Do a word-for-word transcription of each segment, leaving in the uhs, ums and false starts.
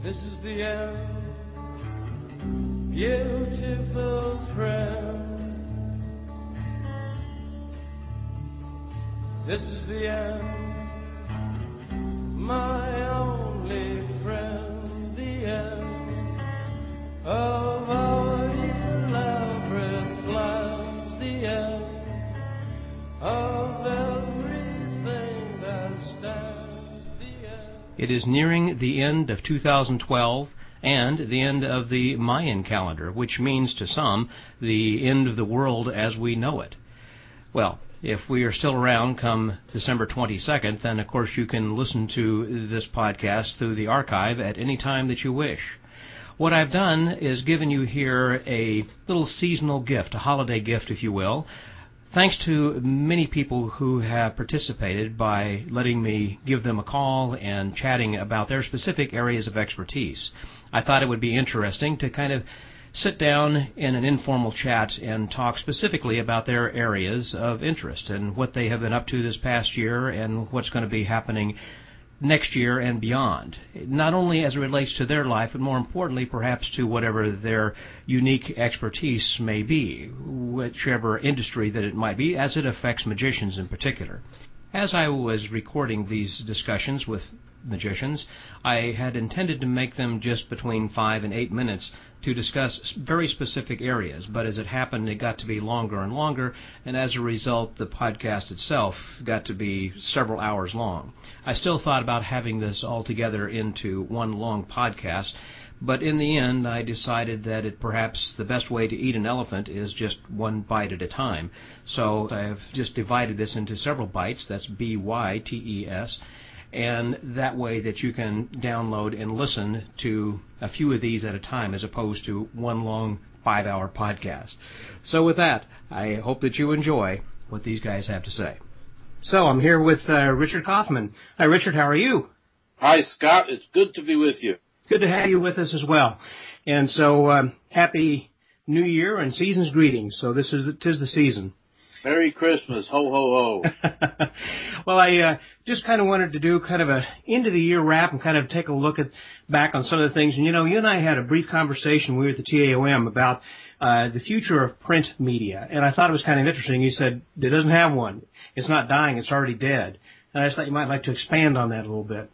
This is the end, beautiful friend. This is the end, my only friend, the end of our elaborate plans, the end of everything that stands, the end. It is nearing the end of two thousand twelve and the end of the Mayan calendar, which means to some the end of the world as we know it. Well, if we are still around come December twenty-second, then of course you can listen to this podcast through the archive at any time that you wish. What I've done is given you here a little seasonal gift, a holiday gift, if you will, thanks to many people who have participated by letting me give them a call and chatting about their specific areas of expertise. I thought it would be interesting to kind of sit down in an informal chat and talk specifically about their areas of interest and what they have been up to this past year and what's going to be happening next year and beyond, not only as it relates to their life, but more importantly, perhaps to whatever their unique expertise may be, whichever industry that it might be, as it affects magicians in particular. As I was recording these discussions with magicians, I had intended to make them just between five and eight minutes to discuss very specific areas, but as it happened, it got to be longer and longer, and as a result, the podcast itself got to be several hours long. I still thought about having this all together into one long podcast, but in the end, I decided that it perhaps the best way to eat an elephant is just one bite at a time. So I've just divided this into several bites. That's B Y T E S. And that way that you can download and listen to a few of these at a time as opposed to one long five-hour podcast. So with that, I hope that you enjoy what these guys have to say. So I'm here with uh, Richard Kaufman. Hi, Richard. How are you? Hi, Scott. It's good to be with you. Good to have you with us as well. And so um, happy New Year and season's greetings. So this is tis the season. Merry Christmas. Ho, ho, ho. Well, I uh, just kind of wanted to do kind of a end-of-the-year wrap and kind of take a look at back on some of the things. And, you know, you and I had a brief conversation when we were at the T A O M about uh, the future of print media. And I thought it was kind of interesting. You said it doesn't have one. It's not dying. It's already dead. And I just thought you might like to expand on that a little bit.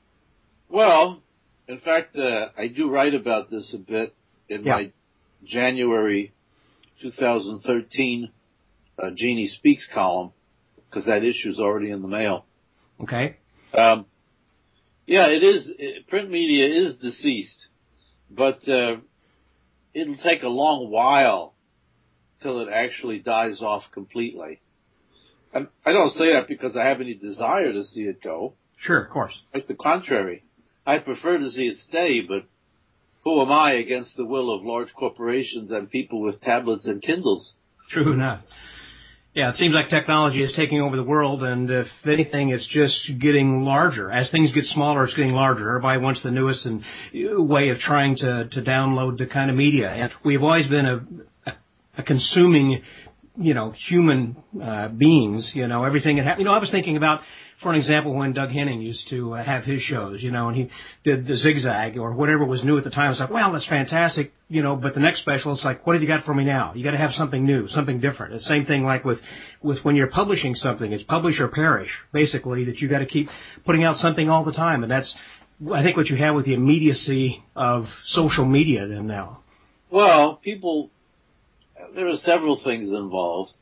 Well, in fact, uh, I do write about this a bit in yeah. my January twenty thirteen uh, Jeannie Speaks column, because that issue's already in the mail. Okay. Um, yeah, it is. It, print media is deceased, but uh, it'll take a long while till it actually dies off completely. And I don't say that because I have any desire to see it go. Sure, of course. Quite the contrary. I prefer to see it stay, but who am I against the will of large corporations and people with tablets and Kindles? True enough. Yeah, it seems like technology is taking over the world, and if anything, it's just getting larger. As things get smaller, it's getting larger. Everybody wants the newest and way of trying to, to download the kind of media. And we've always been a, a, a consuming, you know, human uh, beings, you know, everything that happens. You know, I was thinking about, for an example, when Doug Henning used to uh, have his shows, you know, and he did the Zigzag or whatever was new at the time. It's like, well, that's fantastic, you know, but the next special, it's like, what have you got for me now? You got to have something new, something different. The same thing like with, with when you're publishing something. It's publish or perish, basically, that you got to keep putting out something all the time. And that's, I think, what you have with the immediacy of social media then now. Well, people, there are several things involved.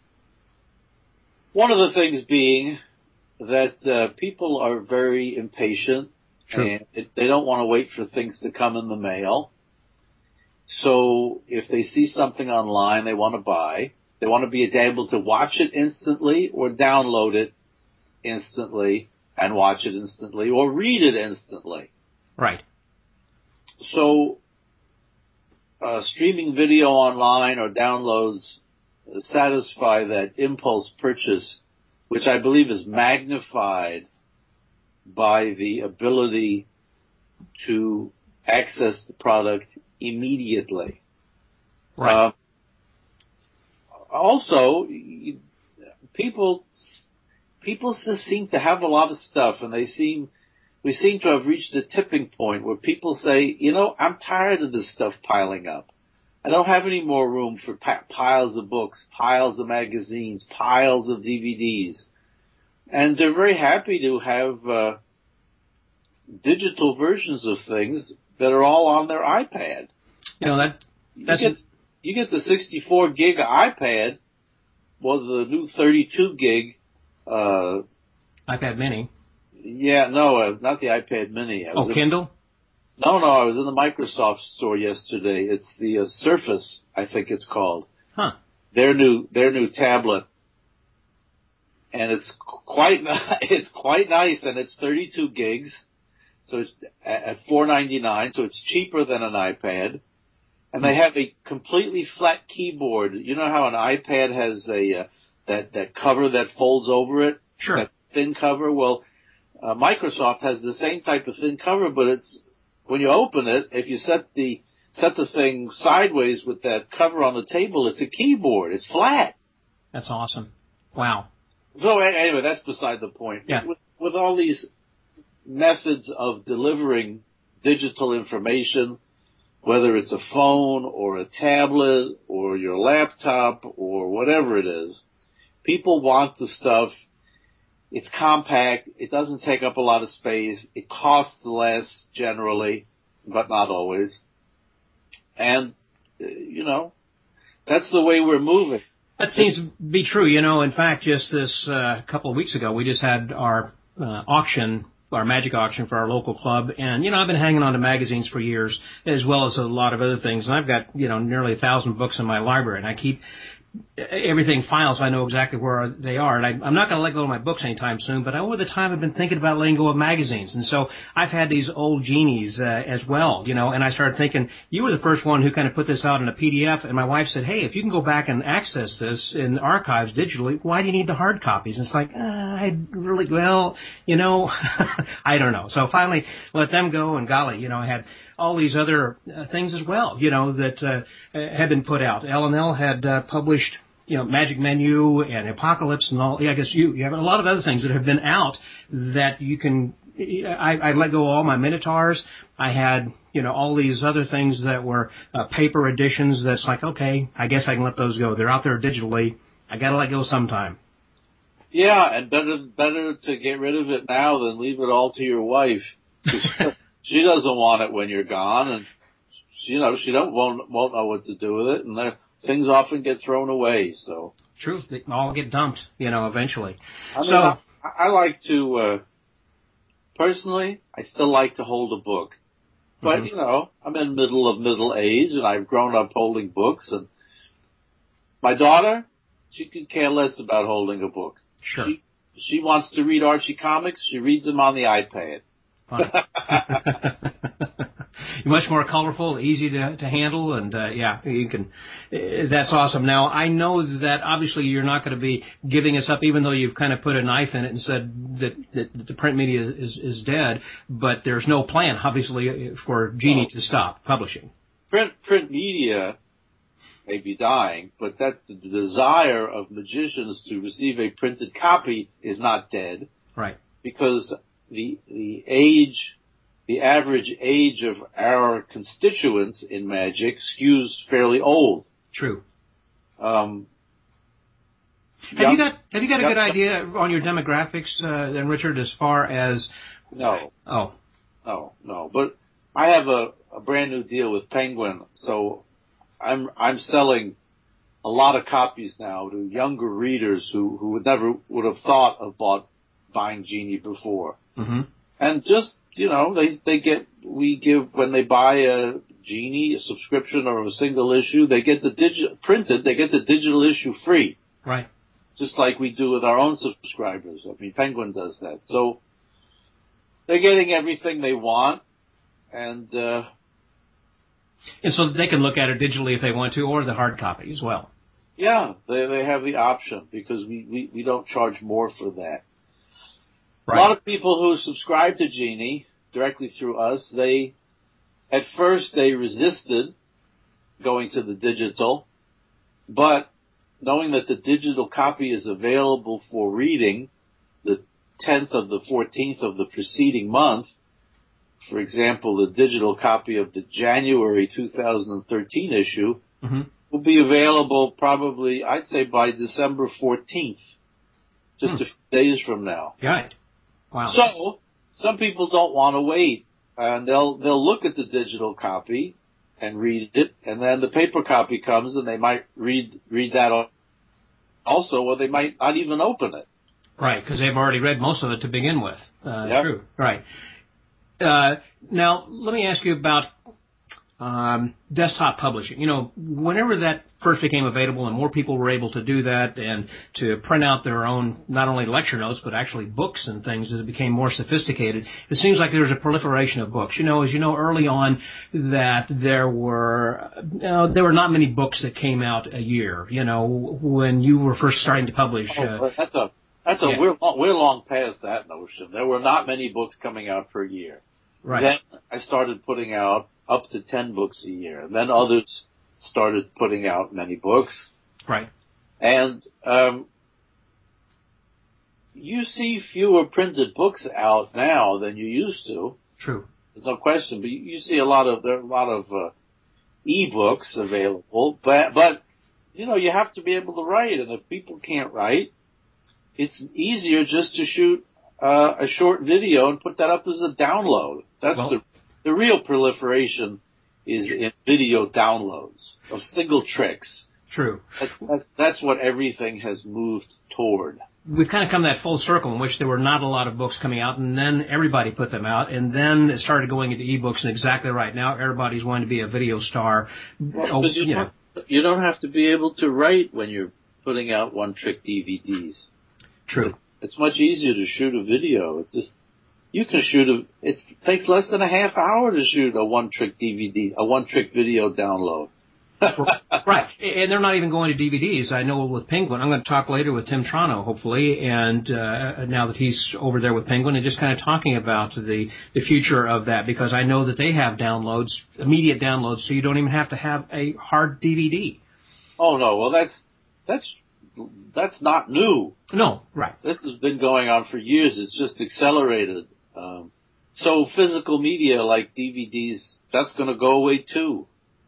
One of the things being that uh, people are very impatient. True. And it, they don't want to wait for things to come in the mail. So if they see something online they want to buy, they want to be able to watch it instantly or download it instantly and watch it instantly or read it instantly. Right. So uh, streaming video online or downloads satisfy that impulse purchase, which I believe is magnified by the ability to access the product immediately. Right. Uh, also, people people just seem to have a lot of stuff, and they seem we seem to have reached a tipping point where people say, you know, I'm tired of this stuff piling up. I don't have any more room for pa- piles of books, piles of magazines, piles of D V Ds. And they're very happy to have uh, digital versions of things that are all on their iPad. You know, that that's... You get, you get the sixty-four gig iPad, well, the new thirty-two gig... Uh, iPad Mini. Yeah, no, uh, not the iPad Mini. I was oh, in, Kindle? No, no, I was in the Microsoft store yesterday. It's the uh, Surface, I think it's called. Huh. Their new, their new tablet. And it's quite, it's quite nice, and it's thirty-two gigs. So it's at four ninety-nine, so it's cheaper than an iPad. And they have a completely flat keyboard. You know how an iPad has a, uh, that, that cover that folds over it? Sure. That thin cover? Well, uh, Microsoft has the same type of thin cover, but it's, when you open it, if you set the, set the thing sideways with that cover on the table, it's a keyboard. It's flat. That's awesome. Wow. So anyway, that's beside the point. Yeah. With, with all these methods of delivering digital information, whether it's a phone or a tablet or your laptop or whatever it is, people want the stuff. It's compact. It doesn't take up a lot of space. It costs less generally, but not always. And, uh, you know, that's the way we're moving. That seems to be true. You know, in fact, just this uh, couple of weeks ago, we just had our uh, auction, our magic auction for our local club. And, you know, I've been hanging on to magazines for years, as well as a lot of other things. And I've got, you know, nearly a thousand books in my library. And I keep everything filed so I know exactly where they are. And I, I'm not going to let go of my books anytime soon, but over the time I've been thinking about letting go of magazines. And so I've had these old genies uh, as well, you know, and I started thinking, you were the first one who kind of put this out in a P D F, and my wife said, hey, if you can go back and access this in archives digitally, why do you need the hard copies? And it's like, uh, I really, well, you know, I don't know. So finally let them go, and golly, you know, I had all these other uh, things as well, you know, that uh, had been put out. L and L had uh, published, you know, Magic Menu and Apocalypse and all. Yeah, I guess you, you have a lot of other things that have been out that you can. I, I let go of all my Minotaurs. I had, you know, all these other things that were uh, paper editions. That's like, okay, I guess I can let those go. They're out there digitally. I got to let go sometime. Yeah, and better better to get rid of it now than leave it all to your wife. She doesn't want it when you're gone, and she, you know, she don't won't won't know what to do with it, and the things often get thrown away. So true, they all get dumped, you know, eventually. I mean, so I, I like to uh, personally, I still like to hold a book, but mm-hmm. you know, I'm in the middle of middle age, and I've grown up holding books, and my daughter, she could care less about holding a book. Sure, she she wants to read Archie comics. She reads them on the iPad. Much more colorful, easy to, to handle, and uh, yeah, you can. Uh, that's awesome. Now I know that obviously you're not going to be giving us up, even though you've kind of put a knife in it and said that, that the print media is, is dead. But there's no plan, obviously, for Genie oh. to stop publishing. Print print media may be dying, but that the desire of magicians to receive a printed copy is not dead. Right. Because the the age, the average age of our constituents in magic skews fairly old. True. Um, have young, you got Have you got a young, good idea on your demographics, uh, then, Richard? As far as no, oh, no, no. But I have a, a brand new deal with Penguin, so I'm I'm selling a lot of copies now to younger readers who who would never would have thought of bought buying Genie before. Mm-hmm. And just, you know, they they get, we give, when they buy a Genie, a subscription or a single issue, they get the digital, printed, they get the digital issue free. Right. Just like we do with our own subscribers. I mean, Penguin does that. So they're getting everything they want, and, uh, and so they can look at it digitally if they want to, or the hard copy as well. Yeah, they they have the option, because we, we, we don't charge more for that. Right. A lot of people who subscribe to Genie directly through us, they, at first they resisted going to the digital, but knowing that the digital copy is available for reading, the tenth of the fourteenth of the preceding month. For example, the digital copy of the January two thousand thirteen issue mm-hmm. will be available probably, I'd say, by December fourteenth, just hmm. a few days from now. Right. Wow. So some people don't want to wait, and they'll they'll look at the digital copy and read it, and then the paper copy comes, and they might read read that also, or they might not even open it. Right, because they've already read most of it to begin with. Uh, yep. True. Right. Uh, now, let me ask you about um, desktop publishing. You know, whenever that first became available and more people were able to do that and to print out their own, not only lecture notes, but actually books and things as it became more sophisticated, it seems like there was a proliferation of books. You know, as you know, early on that there were, you know, there were not many books that came out a year, you know, when you were first starting to publish. Oh, uh, that's a, that's a, yeah. we're, we're long past that notion. There were not many books coming out per year. Right. Then I started putting out up to ten books a year. And then others started putting out many books. Right. And um, you see fewer printed books out now than you used to. True. There's no question. But you, you see a lot of there are a lot of uh, e-books available. But but you know you have to be able to write, and if people can't write, it's easier just to shoot uh, a short video and put that up as a download. That's well, the the real proliferation is in video downloads of single tricks. True. That's, that's, that's what everything has moved toward. We've kind of come that full circle in which there were not a lot of books coming out, and then everybody put them out, and then it started going into e-books, and exactly right now everybody's wanting to be a video star. Well, oh, you, you, don't, know. you don't have to be able to write when you're putting out one-trick D V Ds. True. It's much easier to shoot a video. It just You can shoot a, it takes less than a half hour to shoot a one-trick D V D, a one-trick video download. Right. And they're not even going to D V Ds. I know with Penguin, I'm going to talk later with Tim Trano, hopefully, and uh, now that he's over there with Penguin, and just kind of talking about the, the future of that, because I know that they have downloads, immediate downloads, so you don't even have to have a hard D V D. Oh, no. Well, that's, that's, that's not new. No, right. This has been going on for years. It's just accelerated. Um, so physical media like D V Ds, that's going to go away too.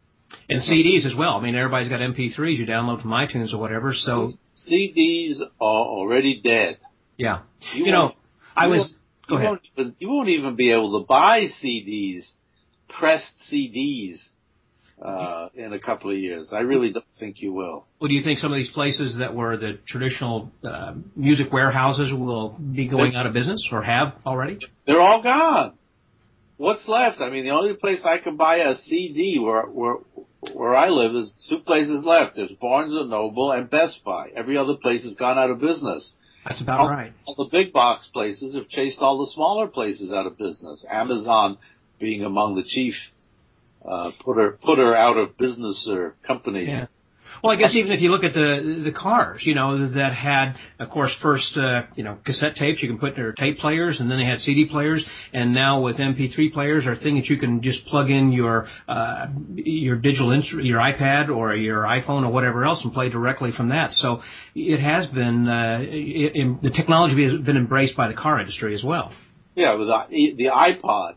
And C Ds as well. I mean, everybody's got M P threes you download from iTunes or whatever. So C Ds are already dead. Yeah. You, you know, I was. Go you ahead. Won't even, you won't even be able to buy C Ds, pressed C Ds, uh, in a couple of years. I really don't think you will. Well, do you think some of these places that were the traditional uh, music warehouses will be going out of business or have already? They're all gone. What's left? I mean, the only place I can buy a C D where where where I live is two places left. There's Barnes and Noble and Best Buy. Every other place has gone out of business. That's about all, right. All the big box places have chased all the smaller places out of business. Amazon being among the chief uh, putter putter out of business or companies. Yeah. Well, I guess even if you look at the the cars, you know, that had, of course, first, uh, you know, cassette tapes you can put in their tape players, and then they had C D players, and now with M P three players are things that you can just plug in your uh, your digital instru- your iPad or your iPhone or whatever else and play directly from that. So it has been, uh, it, it, the technology has been embraced by the car industry as well. Yeah, but the, the iPod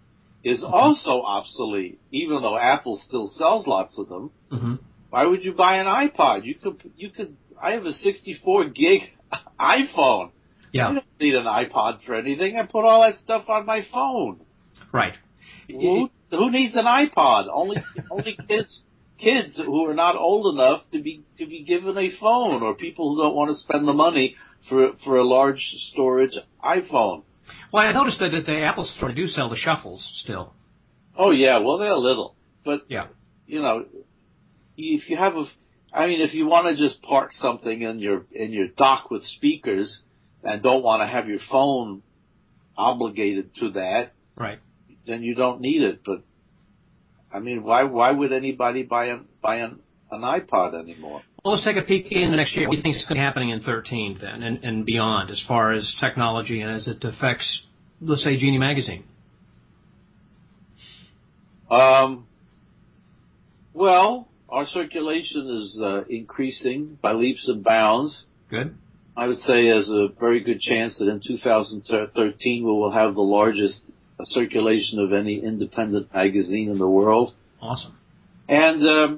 is also obsolete, even though Apple still sells lots of them. Mm-hmm. Why would you buy an iPod? You could, you could, I have a sixty-four gig iPhone. Yeah. I don't need an iPod for anything. I put all that stuff on my phone. Right. Who, who needs an iPod? Only, only kids, kids who are not old enough to be, to be given a phone, or people who don't want to spend the money for, for a large storage iPhone. Well, I noticed that at the Apple Store do sell the shuffles still. Oh yeah, well they're little, but yeah. you know, if you have a, I mean, if you want to just park something in your in your dock with speakers and don't want to have your phone obligated to that, right? Then you don't need it. But I mean, why why would anybody buy an buy an, an iPod anymore? Well, let's take a peek in the next year. What do you think is going to be happening in thirteen then and, and beyond as far as technology and as it affects, let's say, Genie Magazine? Um. Well, our circulation is uh, increasing by leaps and bounds. Good. I would say there's a very good chance that in two thousand thirteen we will have the largest circulation of any independent magazine in the world. Awesome. And um,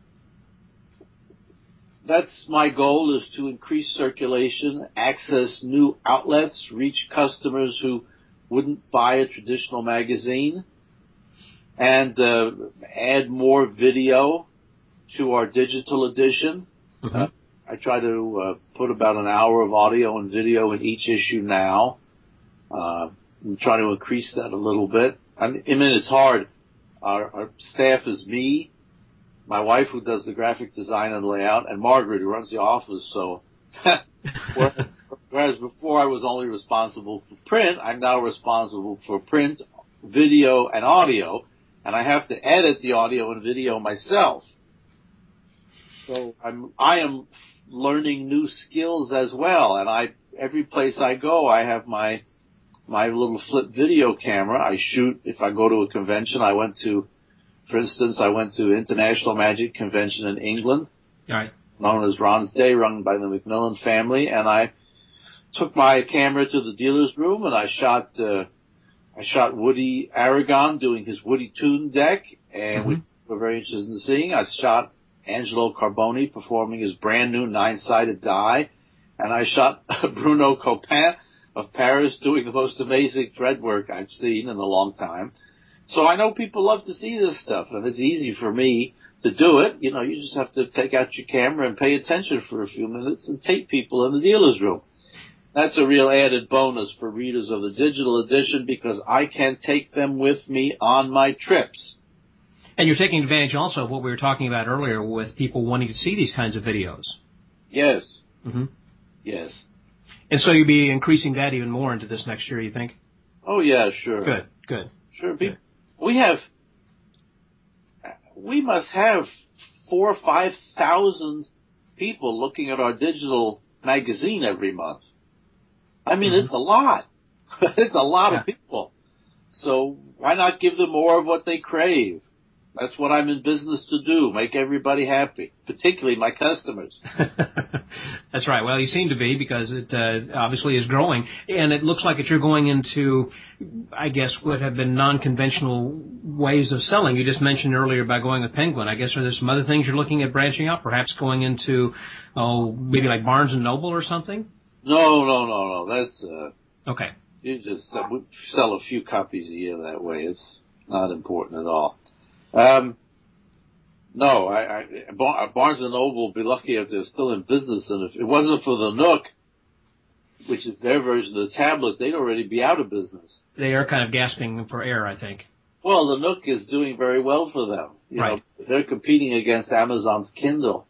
that's my goal, is to increase circulation, access new outlets, reach customers who wouldn't buy a traditional magazine, and uh, add more video to our digital edition. Mm-hmm. Uh, I try to uh, put about an hour of audio and video in each issue now. Uh, I'm trying to increase that a little bit. I mean, it's hard. Our, our staff is me, my wife who does the graphic design and layout, and Margaret who runs the office. So whereas before I was only responsible for print, I'm now responsible for print, video, and audio, and I have to edit the audio and video myself. So I'm, I am learning new skills as well, and I, every place I go, I have my, my little flip video camera. I shoot, if I go to a convention, I went to, for instance, I went to International Magic Convention in England, right, known as Ron's Day, run by the Macmillan family, and I took my camera to the dealer's room and I shot, uh, I shot Woody Aragon doing his Woody Toon deck, and mm-hmm. we were very interested in seeing. I shot Angelo Carboni performing his brand new nine-sided die, and I shot Bruno Copin of Paris doing the most amazing thread work I've seen in a long time. So I know people love to see this stuff, and it's easy for me to do it. You know, you just have to take out your camera and pay attention for a few minutes and tape people in the dealer's room. That's a real added bonus for readers of the digital edition, because I can take them with me on my trips. And you're taking advantage also of what we were talking about earlier with people wanting to see these kinds of videos. Yes. Mm-hmm. Yes. And so you'll be increasing that even more into this next year, you think? Oh, yeah, sure. Good, good. Sure. Good. We have, we must have four or five thousand people looking at our digital magazine every month. I mean, mm-hmm. it's a lot. It's a lot yeah. of people. So why not give them more of what they crave? That's what I'm in business to do, make everybody happy, particularly my customers. That's right. Well, you seem to be, because it uh, obviously is growing. And it looks like that you're going into, I guess, what have been non-conventional ways of selling. You just mentioned earlier about going with Penguin. I guess are there some other things you're looking at branching out, perhaps going into, oh, maybe like Barnes and Noble or something? No, no, no, no. That's... Uh, okay. You just uh, we sell a few copies a year that way. It's not important at all. Um, no, I, I, Barnes and Noble will be lucky if they're still in business, and if it wasn't for the Nook, which is their version of the tablet, they'd already be out of business. They are kind of gasping for air, I think. Well, the Nook is doing very well for them. You right. know, they're competing against Amazon's Kindle.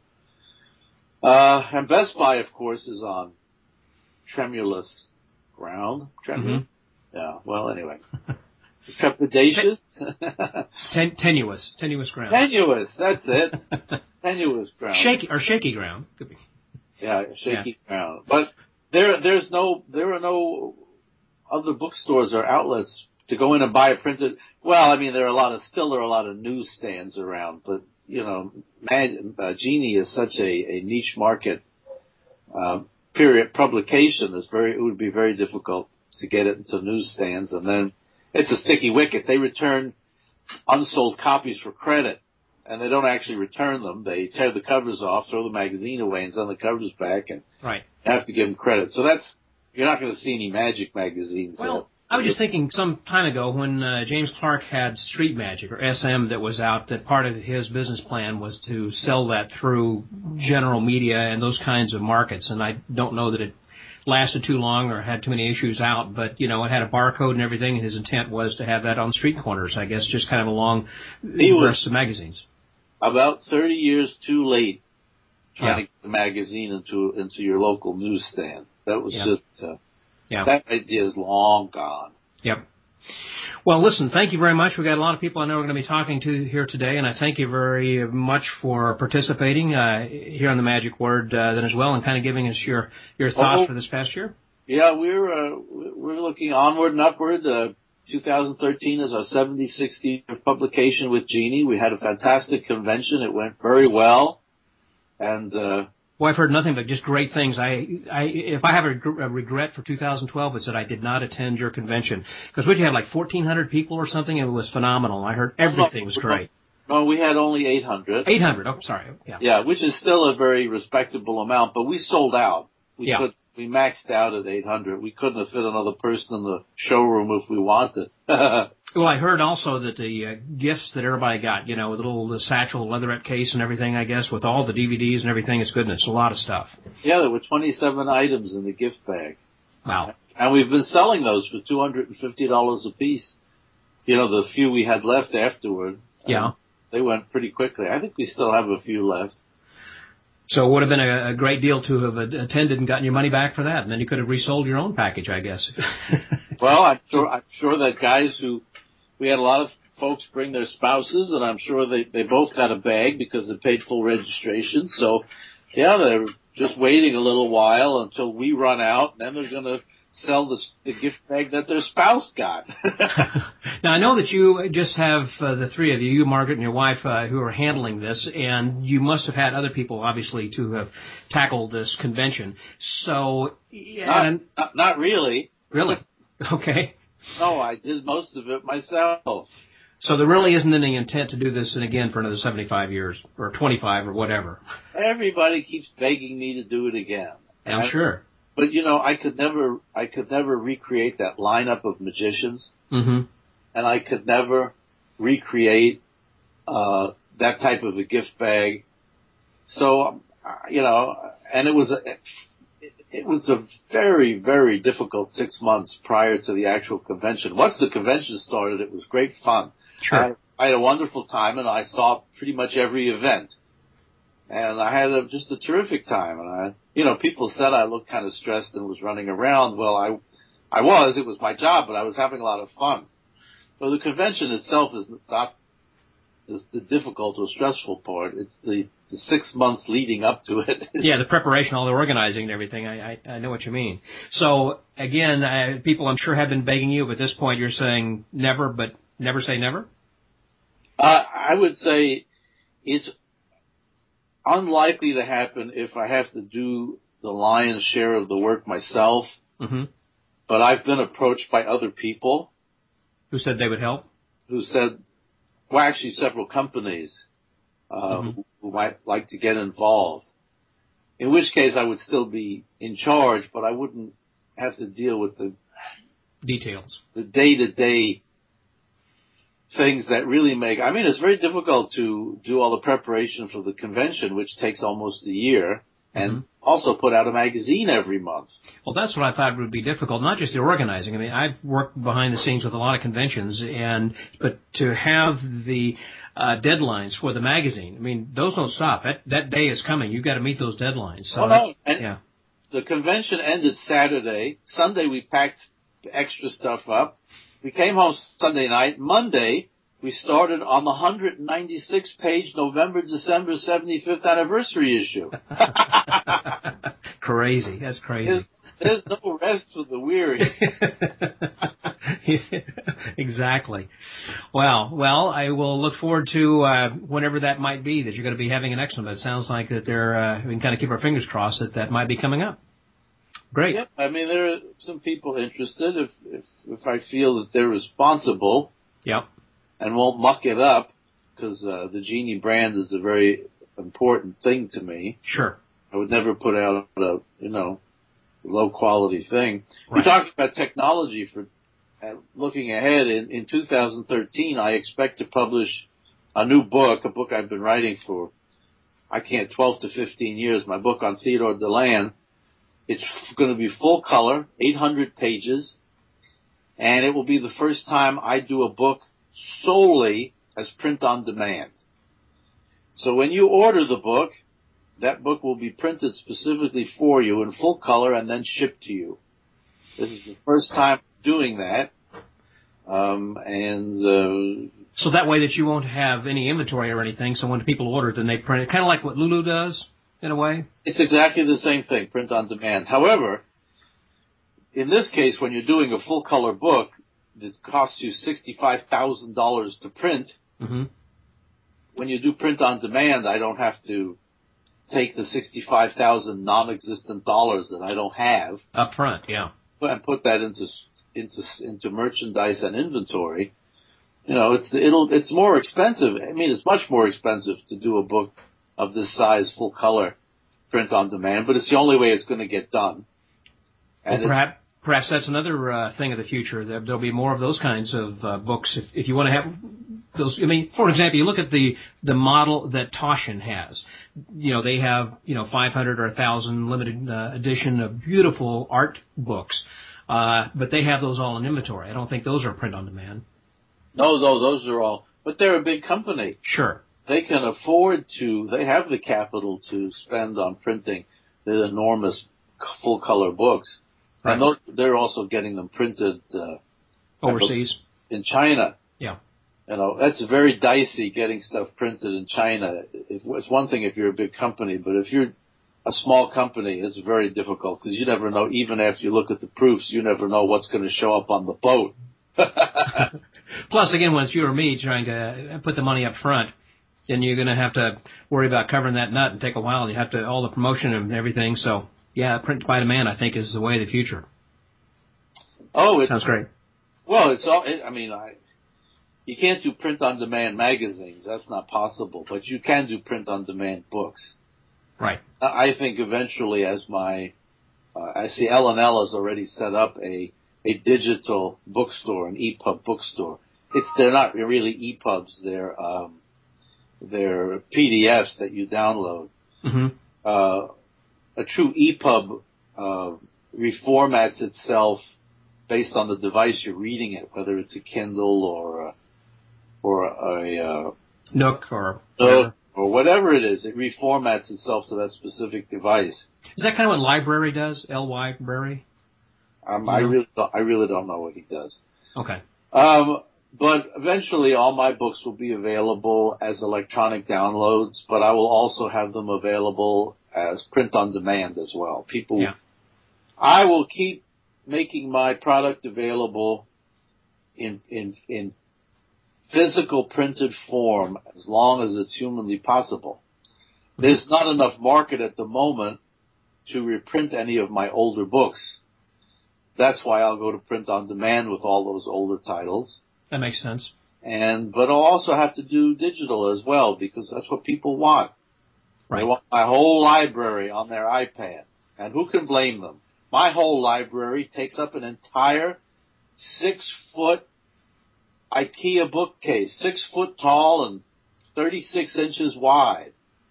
Uh, and Best Buy, of course, is on tremulous ground. Tremulous? Mm-hmm. Yeah, well, anyway. Trepidatious? Ten- tenuous. Tenuous ground. Tenuous, that's it. Tenuous ground. Shaky, or shaky ground. Could be. Yeah, shaky yeah. ground. But there, there's no, there are no other bookstores or outlets to go in and buy a printed, well, I mean, there are a lot of, still there are a lot of newsstands around, but, you know, Mag, uh, Genie is such a, a niche market, uh, period publication. Is very, it would be very difficult to get it into newsstands, and then it's a sticky wicket. They return unsold copies for credit, and they don't actually return them. They tear the covers off, throw the magazine away, and send the covers back, and right. you have to give them credit. So that's, you're not going to see any Magic magazines. Well, I was just thinking some time ago when uh, James Clark had Street Magic, or S M, that was out, that part of his business plan was to sell that through general media and those kinds of markets, and I don't know that it lasted too long or had too many issues out, but, you know, it had a barcode and everything, and his intent was to have that on street corners, I guess, just kind of along the rest of magazines. About thirty years too late trying yeah. to get the magazine into into your local newsstand. That was yeah. just, uh, yeah. that idea is long gone. Yep. Well, listen, thank you very much. We've got a lot of people I know we're going to be talking to here today, and I thank you very much for participating uh, here on the Magic Word uh, then as well, and kind of giving us your, your thoughts oh, for this past year. Yeah, we're uh, we're looking onward and upward. Uh, twenty thirteen is our seventy-sixth year of publication with Genie. We had a fantastic convention. It went very well, and uh, Well, I've heard nothing but just great things. I, I, if I have a, a regret for two thousand twelve, it's that I did not attend your convention. Because what you had, like fourteen hundred people or something, and it was phenomenal. I heard everything was great. No, we had only eight hundred. eight hundred, oh, sorry. Yeah. Yeah, which is still a very respectable amount, but we sold out. We yeah. could, we maxed out at eight hundred. We couldn't have fit another person in the showroom if we wanted. Well, I heard also that the uh, gifts that everybody got, you know, with the little the satchel, leatherette case and everything, I guess, with all the D V Ds and everything, it's goodness, a lot of stuff. Yeah, there were twenty-seven items in the gift bag. Wow. And we've been selling those for two hundred fifty dollars a piece. You know, the few we had left afterward. Yeah. They went pretty quickly. I think we still have a few left. So it would have been a, a great deal to have attended and gotten your money back for that, and then you could have resold your own package, I guess. Well, I'm sure, I'm sure that guys who, we had a lot of folks bring their spouses, and I'm sure they, they both got a bag because they paid full registration. So, yeah, they're just waiting a little while until we run out, and then they're going to sell the, the gift bag that their spouse got. Now, I know that you just have uh, the three of you, you, Margaret, and your wife, uh, who are handling this, and you must have had other people, obviously, to have tackled this convention. So, yeah, not, and, not, not really. Really? Okay. No, I did most of it myself. So there really isn't any intent to do this again for another seventy-five years, or twenty-five, or whatever. Everybody keeps begging me to do it again. I'm I, sure. But, you know, I could never, I could never recreate that lineup of magicians. Mm-hmm. And I could never recreate, uh, that type of a gift bag. So, you know, and it was, a, it, it was a very, very difficult six months prior to the actual convention. Once the convention started, it was great fun. Sure. I, I had a wonderful time, and I saw pretty much every event. And I had a, just a terrific time. And I, you know, people said I looked kind of stressed and was running around. Well, I, I was. It was my job, but I was having a lot of fun. So the convention itself is not is the difficult or stressful part. It's the, the six months leading up to it. Yeah, the preparation, all the organizing and everything. I, I, I know what you mean. So again, uh, people I'm sure have been begging you, but at this point you're saying never, but never say never? Uh, I would say it's unlikely to happen if I have to do the lion's share of the work myself. Mm-hmm. But I've been approached by other people. Who said they would help? Who said, well, actually several companies uh, mm-hmm. who, who might like to get involved. In which case I would still be in charge, but I wouldn't have to deal with the details, the day-to-day things that really make, I mean, it's very difficult to do all the preparation for the convention, which takes almost a year, and mm-hmm. also put out a magazine every month. Well, that's what I thought would be difficult, not just the organizing. I mean, I've worked behind the scenes with a lot of conventions, and but to have the uh, deadlines for the magazine, I mean, those don't stop. That that day is coming. You've got to meet those deadlines. So oh, no. And yeah. The convention ended Saturday. Sunday we packed extra stuff up. We came home Sunday night. Monday, we started on the one hundred ninety-six page November, December seventy-fifth anniversary issue. Crazy. That's crazy. There's, there's no rest for the weary. Exactly. Well, well, I will look forward to uh, whenever that might be that you're going to be having an excellent. It sounds like that they're, uh, we can kind of keep our fingers crossed that that might be coming up. Great. Yeah, I mean, there are some people interested if if, if I feel that they're responsible. Yep. And won't muck it up, because uh, the Genie brand is a very important thing to me. Sure. I would never put out a, you know, low quality thing. Right. We're talking about technology for uh, looking ahead. In, in two thousand thirteen, I expect to publish a new book, a book I've been writing for, I can't, twelve to fifteen years, my book on Theodore Deland. It's going to be full color, eight hundred pages, and it will be the first time I do a book solely as print on demand. So when you order the book, that book will be printed specifically for you in full color and then shipped to you. This is the first time doing that. Um, and uh, so that way that you won't have any inventory or anything, so when people order it, then they print it, kind of like what Lulu does, in a way? It's exactly the same thing, print on demand. However, in this case, when you're doing a full color book, it costs you sixty-five thousand dollars to print. Mm-hmm. When you do print on demand, I don't have to take the sixty-five thousand non-existent dollars that I don't have up front, yeah, and put that into into into merchandise and inventory. You know, it's it'll it's more expensive. I mean, it's much more expensive to do a book of this size, full color, print on demand, but it's the only way it's going to get done. And well, perhaps perhaps that's another uh, thing of the future. There, there'll be more of those kinds of uh, books if, if you want to have those. I mean, for example, you look at the the model that Taschen has. You know, they have you know five hundred or one thousand limited uh, edition of beautiful art books, uh, but they have those all in inventory. I don't think those are print on demand. No, no, those are all. But they're a big company. Sure. They can afford to, they have the capital to spend on printing the enormous full-color books. Right. And those, they're also getting them printed uh, overseas. In China. Yeah. You know, that's very dicey getting stuff printed in China. It's one thing if you're a big company, but if you're a small company, it's very difficult because you never know, even after you look at the proofs, you never know what's going to show up on the boat. Plus, again, when it's you or me trying to put the money up front, then you're going to have to worry about covering that nut and take a while. And you have to all the promotion and everything. So, yeah, print by demand, I think, is the way of the future. Oh, it sounds great. Well, it's all. It, I mean, I, you can't do print on demand magazines. That's not possible. But you can do print on demand books. Right. I think eventually, as my, uh, I see L and L has already set up a a digital bookstore, an E P U B bookstore. It's they're not really E P U Bs. They're um, they're P D Fs that you download. Mm-hmm. Uh, a true E P U B uh, reformats itself based on the device you're reading it, whether it's a Kindle or a, or a uh, Nook or Nook or whatever it is. It reformats itself to that specific device. Is that kind of what Library does? L-Library? Um, I really, don't, I really don't know what he does. Okay. Um, but eventually, all my books will be available as electronic downloads, but I will also have them available as print on demand as well. People, yeah. I will keep making my product available in in in physical printed form as long as it's humanly possible. Mm-hmm. There's not enough market at the moment to reprint any of my older books. That's why I'll go to print on demand with all those older titles. That makes sense. And but I'll also have to do digital as well because that's what people want. Right. They want my whole library on their iPad. And who can blame them? My whole library takes up an entire six-foot IKEA bookcase, six foot tall and thirty-six inches wide.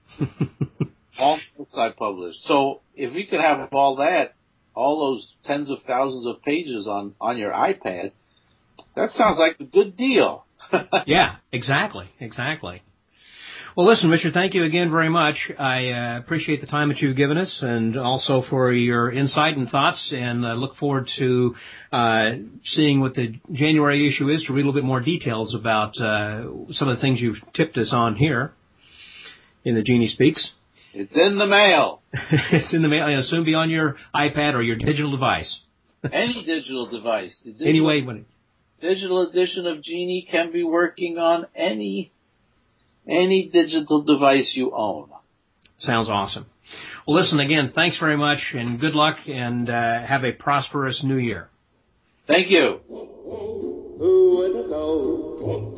All books I published. So if we could have all that, all those tens of thousands of pages on, on your iPad, that sounds like a good deal. Yeah, exactly, exactly. Well, listen, Mister Thank you again very much. I uh, appreciate the time that you've given us and also for your insight and thoughts, and I look forward to uh, seeing what the January issue is to read a little bit more details about uh, some of the things you've tipped us on here in the Genie Speaks. It's in the mail. It's in the mail. It'll soon be on your iPad or your digital device. Any digital device. The digital, anyway, when it, digital edition of Genie can be working on any any digital device you own. Sounds awesome. Well, listen, again, thanks very much, and good luck, and uh, have a prosperous new year. Thank you. Who wouldn't go?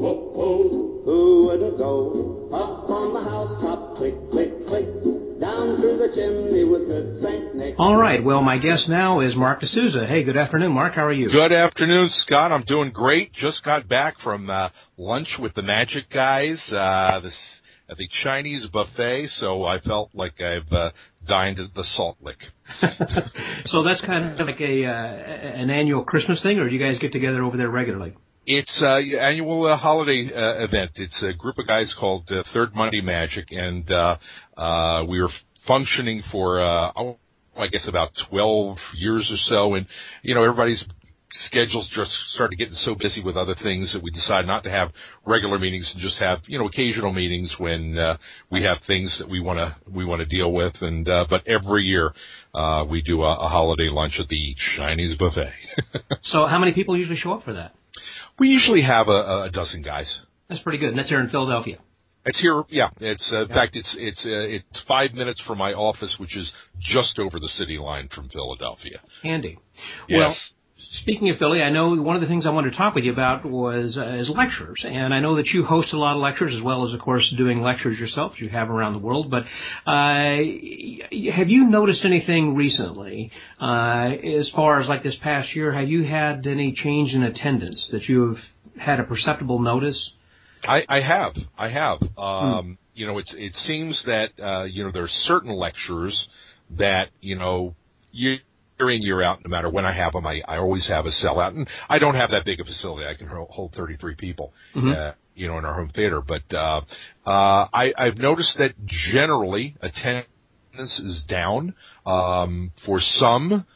Who wouldn't go? Up on the housetop, click, click, click. Down through the chimney with good Saint Nick. All right. Well, my guest now is Mark D'Souza. Hey, good afternoon, Mark. How are you? Good afternoon, Scott. I'm doing great. Just got back from uh, lunch with the Magic guys, uh, this, at the Chinese buffet, so I felt like I've uh, dined at the Salt Lick. So that's kind of like a uh, an annual Christmas thing, or do you guys get together over there regularly? It's an uh, annual uh, holiday uh, event. It's a group of guys called uh, Third Monday Magic, and uh, uh, we were functioning for, uh, oh, I guess, about twelve years or so. And, you know, everybody's schedules just started getting so busy with other things that we decided not to have regular meetings and just have, you know, occasional meetings when uh, we have things that we want to we want to deal with. And uh, but every year uh, we do a, a holiday lunch at the Chinese buffet. So how many people usually show up for that? We usually have a, a dozen guys. That's pretty good. And that's here in Philadelphia. It's here, yeah. It's uh, in yeah. fact, it's it's uh, it's five minutes from my office, which is just over the city line from Philadelphia. Handy. Yes. Well, speaking of Philly, I know one of the things I wanted to talk with you about was uh, is lectures, and I know that you host a lot of lectures as well as, of course, doing lectures yourself, as you have around the world. But uh, have you noticed anything recently, uh, as far as like this past year? Have you had any change in attendance that you have had a perceptible notice? I, I have, I have. Um, hmm. You know, it's it seems that uh, you know there are certain lectures that you know year in year out, no matter when I have them, I, I always have a sellout, and I don't have that big a facility. I can hold thirty-three people, mm-hmm. uh, you know, in our home theater. But uh, uh, I, I've noticed that generally attendance is down um, for some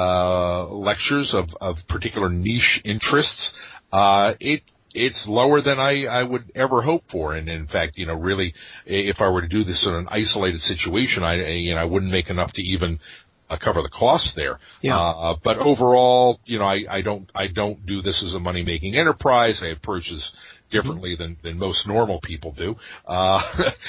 uh, lectures of, of particular niche interests. Uh, it It's lower than I, I would ever hope for, and in fact, you know, really, if I were to do this in an isolated situation, I, you know, I wouldn't make enough to even uh, cover the costs there. Yeah. Uh, but overall, you know, I, I don't, I don't do this as a money-making enterprise. I approach this differently mm-hmm. than, than most normal people do. Uh,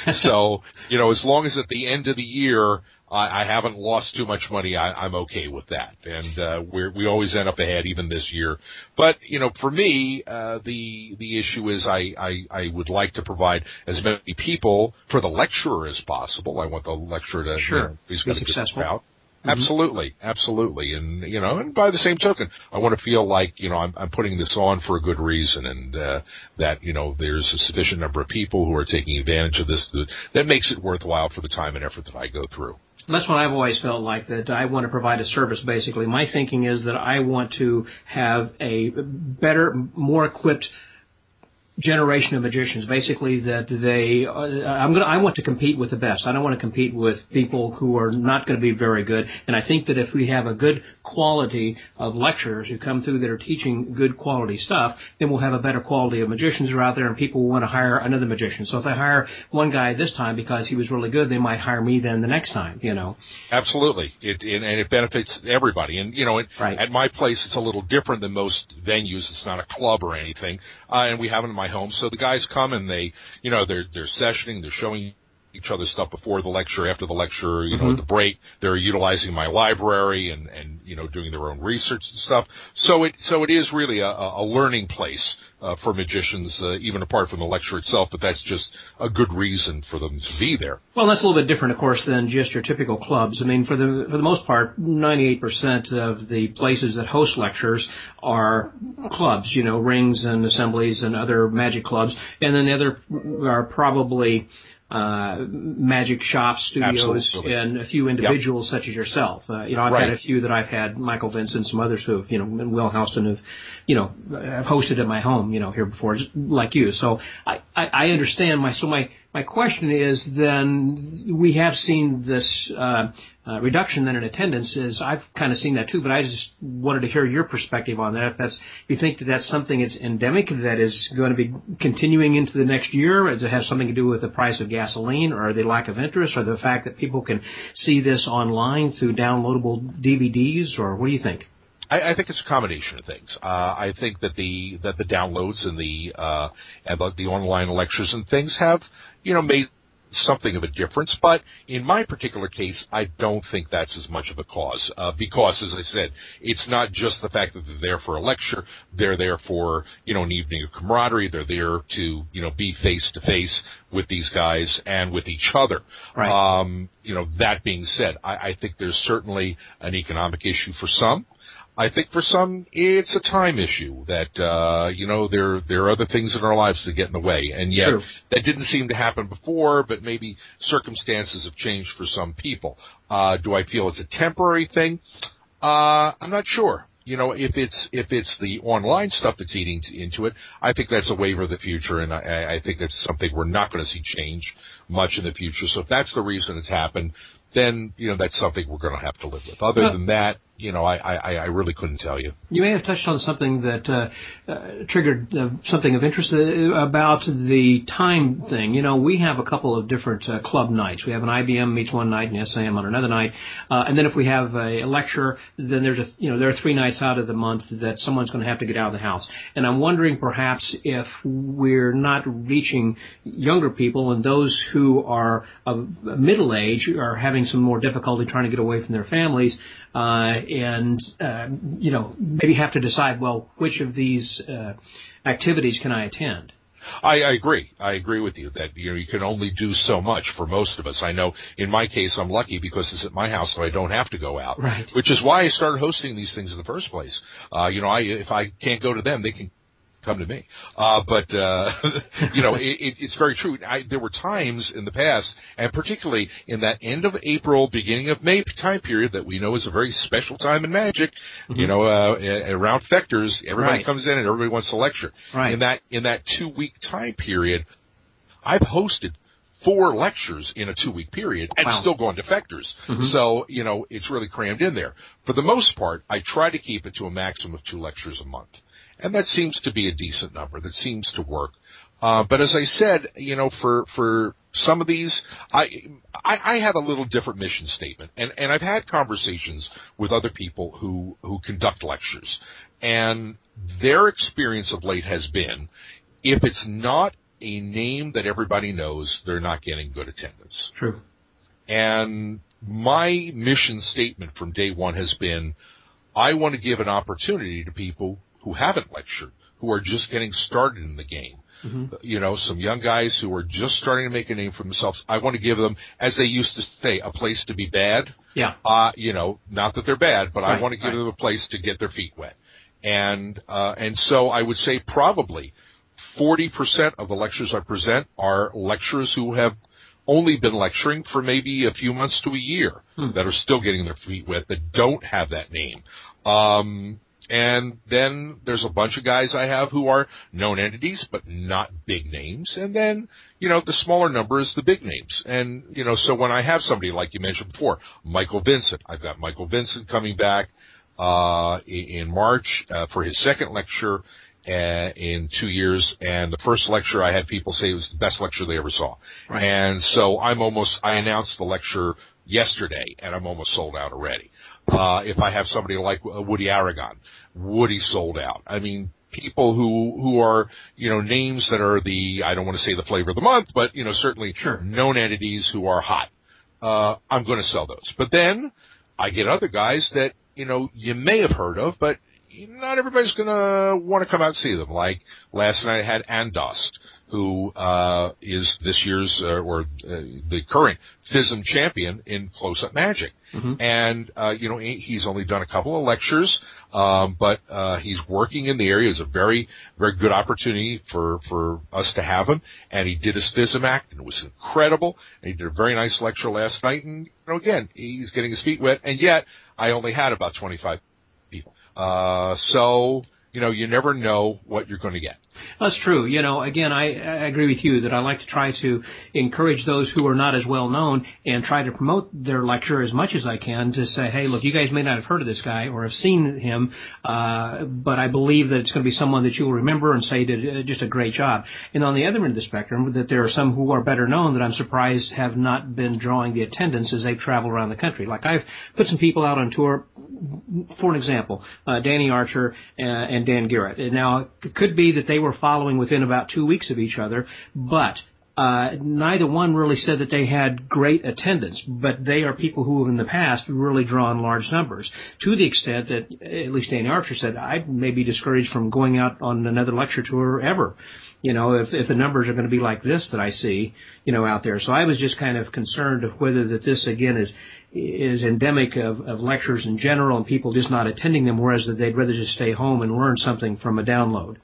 so, you know, as long as at the end of the year, I, I haven't lost too much money, I, I'm okay with that. And, uh, we're, we always end up ahead even this year. But, you know, for me, uh, the, the issue is I, I, I would like to provide as many people for the lecturer as possible. I want the lecturer to, sure. you know, he's be got a good successful. crowd. Mm-hmm. Absolutely, absolutely, and you know, and by the same token, I want to feel like you know I'm, I'm putting this on for a good reason, and uh, that you know there's a sufficient number of people who are taking advantage of this that, that makes it worthwhile for the time and effort that I go through. That's what I've always felt like, that I want to provide a service, basically. My thinking is that I want to have a better, more equipped generation of magicians, basically, that they, uh, I'm gonna, I want to compete with the best. I don't want to compete with people who are not going to be very good. And I think that if we have a good quality of lecturers who come through that are teaching good quality stuff, then we'll have a better quality of magicians who are out there, and people will want to hire another magician. So if they hire one guy this time because he was really good, they might hire me then the next time, you know. Absolutely. It, it and it benefits everybody. And, you know, it, right. at my place, it's a little different than most venues. It's not a club or anything. Uh, and we have it in my home. So the guys come and they, you know, they're, they're sessioning, they're showing each other stuff before the lecture, after the lecture, you mm-hmm. know, at the break, they're utilizing my library and, and, you know, doing their own research and stuff. So it, so it is really a, a learning place, uh, for magicians, uh, even apart from the lecture itself, but that's just a good reason for them to be there. Well, that's a little bit different, of course, than just your typical clubs. I mean, for the, for the most part, ninety-eight percent of the places that host lectures are clubs, you know, rings and assemblies and other magic clubs. And then the other are probably, uh, magic shops, studios, Absolutely. and a few individuals yep. such as yourself. Uh, you know, I've right. had a few that I've had, Michael Vincent, some others who have, you know, and Will Houston have, you know, have hosted at my home, you know, here before, just like you. So I, I, I understand. My, so my, my question is then, we have seen this, uh, uh, reduction then in attendance. Is I've kind of seen that too, but I just wanted to hear your perspective on that. If that's, you think that that's something that's endemic that is going to be continuing into the next year? Does it have something to do with the price of gasoline, or the lack of interest, or the fact that people can see this online through downloadable D V Ds, or what do you think? I, I think it's a combination of things. Uh, I think that the that the downloads and the uh, and the, the online lectures and things have, you know, made something of a difference. But in my particular case, I don't think that's as much of a cause, uh, because, as I said, it's not just the fact that they're there for a lecture. They're there for, you know, an evening of camaraderie. They're there to, you know, be face to face with these guys and with each other. Right. Um, you know, that being said, I, I think there's certainly an economic issue for some. I think for some, it's a time issue that, uh, you know, there, there are other things in our lives that get in the way. And yet, True. That didn't seem to happen before, but maybe circumstances have changed for some people. Uh, do I feel it's a temporary thing? Uh, I'm not sure. You know, if it's, if it's the online stuff that's eating into it, I think that's a wave of the future, and I, I think that's something we're not going to see change much in the future. So if that's the reason it's happened, then, you know, that's something we're going to have to live with. Other uh, than that, you know, I, I, I really couldn't tell you. You may have touched on something that uh, uh, triggered uh, something of interest uh, about the time thing. You know, we have a couple of different uh, club nights. We have an I B M meets one night and S A M on another night. Uh, and then if we have a, a lecture, then there's a, you know, there are three nights out of the month that someone's going to have to get out of the house. And I'm wondering perhaps if we're not reaching younger people, and those who are of middle age are having some more difficulty trying to get away from their families, uh, and, uh, you know, maybe have to decide, well, which of these uh, activities can I attend? I, I agree. I agree with you that, you know, you can only do so much for most of us. I know in my case, I'm lucky because it's at my house, so I don't have to go out. Right. Which is why I started hosting these things in the first place. Uh, you know, I, if I can't go to them, they can come to me. Uh, but, uh, you know, it, it, it's very true. I, there were times in the past, and particularly in that end of April, beginning of May time period that we know is a very special time in magic, mm-hmm. you know, uh, around Fectors, everybody right. comes in and everybody wants to lecture. Right. In that, in that two week time period, I've hosted four lectures in a two-week period and wow. still going to Fectors. Mm-hmm. So, you know, it's really crammed in there. For the most part, I try to keep it to a maximum of two lectures a month. And that seems to be a decent number. That seems to work. Uh, but as I said, you know, for, for some of these, I, I, I have a little different mission statement. And, and I've had conversations with other people who, who conduct lectures. And their experience of late has been, if it's not a name that everybody knows, they're not getting good attendance. True. And my mission statement from day one has been, I want to give an opportunity to people who haven't lectured, who are just getting started in the game. Mm-hmm. You know, some young guys who are just starting to make a name for themselves. I want to give them, as they used to say, a place to be bad. Yeah. Uh, you know, not that they're bad, but right, I want to give right. them a place to get their feet wet. And, uh, and so I would say probably forty percent of the lectures I present are lecturers who have only been lecturing for maybe a few months to a year, hmm. that are still getting their feet wet, that don't have that name. Um, And then there's a bunch of guys I have who are known entities, but not big names. And then, you know, the smaller number is the big names. And, you know, so when I have somebody like you mentioned before, Michael Vincent, I've got Michael Vincent coming back, uh, in March, uh, for his second lecture, uh, in two years. And the first lecture I had people say it was the best lecture they ever saw. Right. And so I'm almost, I announced the lecture yesterday and I'm almost sold out already. Uh, if I have somebody like Woody Aragon, Woody sold out. I mean, people who, who are, you know, names that are the, I don't want to say the flavor of the month, but, you know, certainly sure. known entities who are hot. Uh, I'm going to sell those. But then I get other guys that, you know, you may have heard of, but not everybody's going to want to come out and see them. Like last night I had Andost, who uh is this year's uh, or uh, the current F I S M champion in close-up magic. Mm-hmm. And uh you know, he's only done a couple of lectures, um but uh he's working in the area. It's a very very good opportunity for for us to have him, and he did his F I S M act and it was incredible, and he did a very nice lecture last night, and you know, again, he's getting his feet wet, and yet I only had about twenty-five people. Uh so you know, you never know what you're going to get. That's true. You know, again, I, I agree with you that I like to try to encourage those who are not as well known and try to promote their lecture as much as I can to say, hey, look, you guys may not have heard of this guy or have seen him, uh, but I believe that it's going to be someone that you'll remember and say did just a great job. And on the other end of the spectrum, that there are some who are better known that I'm surprised have not been drawing the attendance as they've traveled around the country. Like I've put some people out on tour, for an example, uh, Danny Archer uh, and Dan Garrett. Now, it could be that they were following within about two weeks of each other, but uh, neither one really said that they had great attendance, but they are people who have in the past really drawn large numbers, to the extent that, at least Danny Archer said, I may be discouraged from going out on another lecture tour ever, you know, if, if the numbers are going to be like this that I see, you know, out there. So I was just kind of concerned of whether that this, again, is is endemic of, of lectures in general and people just not attending them, whereas that they'd rather just stay home and learn something from a download.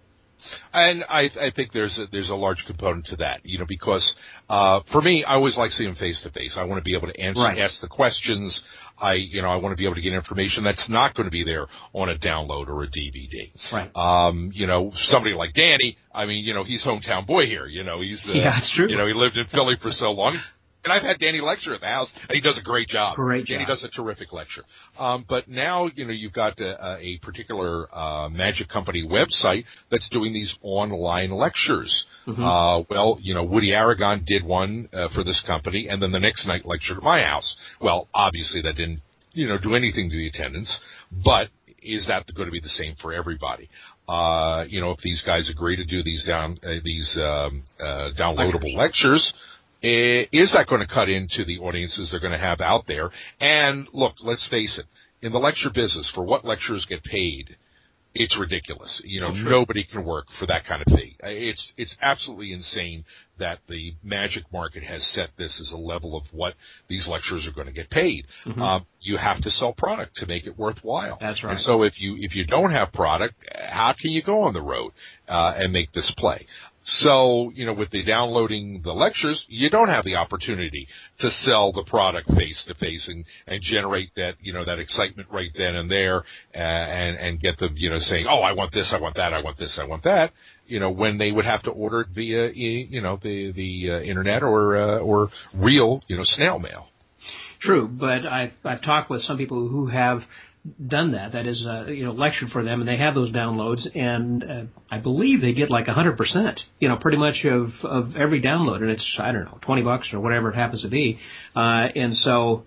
And I, I think there's a, there's a large component to that, you know, because uh, for me, I always like seeing them face to face. I want to be able to answer, right. ask the questions. I, you know, I want to be able to get information that's not going to be there on a download or a D V D. Right. Um, you know, somebody like Danny, I mean, you know, he's hometown boy here. You know, he's, uh, yeah, it's true. You know, he lived in Philly for so long. And I've had Danny lecture at the house, and he does a great job. Great job. Danny does a terrific lecture. Um, but now, you know, you've got a, a particular uh, magic company website that's doing these online lectures. Mm-hmm. Uh, well, you know, Woody Aragon did one uh, for this company, and then the next night lectured at my house. Well, obviously that didn't, you know, do anything to the attendance, but is that going to be the same for everybody? Uh, you know, if these guys agree to do these down, uh, these, um, uh, downloadable lectures, lectures is that going to cut into the audiences they're going to have out there? And look, let's face it, in the lecture business, for what lecturers get paid, it's ridiculous. You know, sure. Nobody can work for that kind of fee. It's, it's absolutely insane that the magic market has set this as a level of what these lecturers are going to get paid. Mm-hmm. Um, you have to sell product to make it worthwhile. That's right. And so if you, if you don't have product, how can you go on the road, uh, and make this play? So, you know, with the downloading the lectures, you don't have the opportunity to sell the product face to face and, and generate that, you know, that excitement right then and there, uh, and, and get them, you know, saying, oh, I want this, I want that, I want this, I want that, you know, when they would have to order it via, you know, the, the, uh, internet or, uh, or real, you know, snail mail. True, but I've, I've talked with some people who have done that, that is, uh, you know, lectured for them, and they have those downloads, and uh, I believe they get like one hundred percent, you know, pretty much of, of every download, and it's, I don't know, twenty bucks or whatever it happens to be, uh, and so,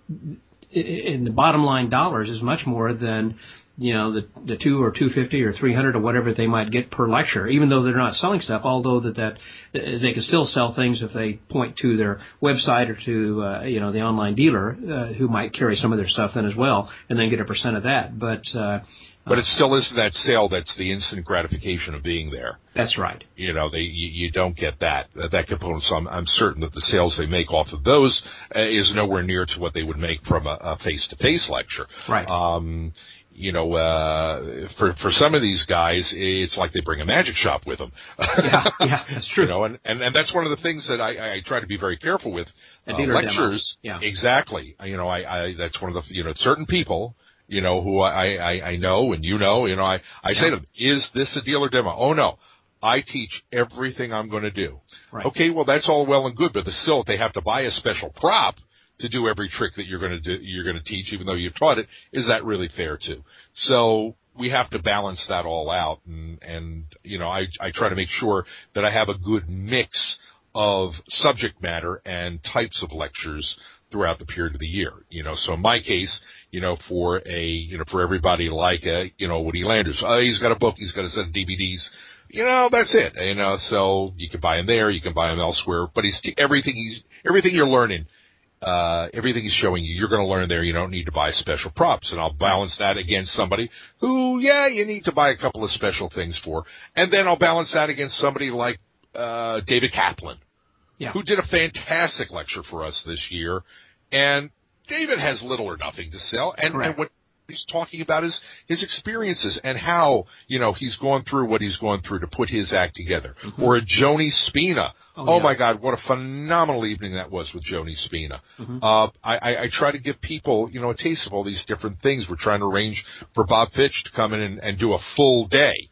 in the bottom line dollars is much more than, you know, the, the two or two fifty or three hundred or whatever they might get per lecture, even though they're not selling stuff, although that, that they can still sell things if they point to their website or to, uh, you know, the online dealer, uh, who might carry some of their stuff then as well, and then get a percent of that. But, uh, But it still isn't that sale that's the instant gratification of being there. That's right. You know, they, you, you don't get that, that component. So I'm, I'm certain that the sales they make off of those uh, is nowhere near to what they would make from a, a face-to-face lecture. Right. Um, you know, uh, for, for some of these guys, it's like they bring a magic shop with them. Yeah, yeah, that's true. You know, and, and, and that's one of the things that I, I try to be very careful with. A uh, dealer lectures. Demo. Yeah. Exactly. You know, I, I, that's one of the, you know, certain people, you know, who I, I, I know and you know, you know, I, I yeah. say to them, is this a dealer demo? Oh, no. I teach everything I'm going to do. Right. Okay, well, that's all well and good, but still, if they have to buy a special prop to do every trick that you're going to do, you're going to teach, even though you've taught it, is that really fair too? So we have to balance that all out, and, and you know, I, I try to make sure that I have a good mix of subject matter and types of lectures throughout the period of the year. You know, so in my case, you know, for a, you know, for everybody like, a, you know, Woody Landers, oh, he's got a book, he's got a set of D V Ds, you know, that's it. You know, so you can buy him there, you can buy him elsewhere, but he's, everything he's, everything you're learning, uh, everything he's showing you, you're going to learn there. You don't need to buy special props. And I'll balance that against somebody who, yeah, you need to buy a couple of special things for. And then I'll balance that against somebody like, uh, David Kaplan. Yeah. Who did a fantastic lecture for us this year. And David has little or nothing to sell. And, and what he's talking about is his experiences and how, you know, he's gone through what he's gone through to put his act together. Mm-hmm. Or a Joni Spina. Oh, oh yeah. My God, what a phenomenal evening that was with Joni Spina. Mm-hmm. Uh, I, I, I try to give people, you know, a taste of all these different things. We're trying to arrange for Bob Fitch to come in and, and do a full day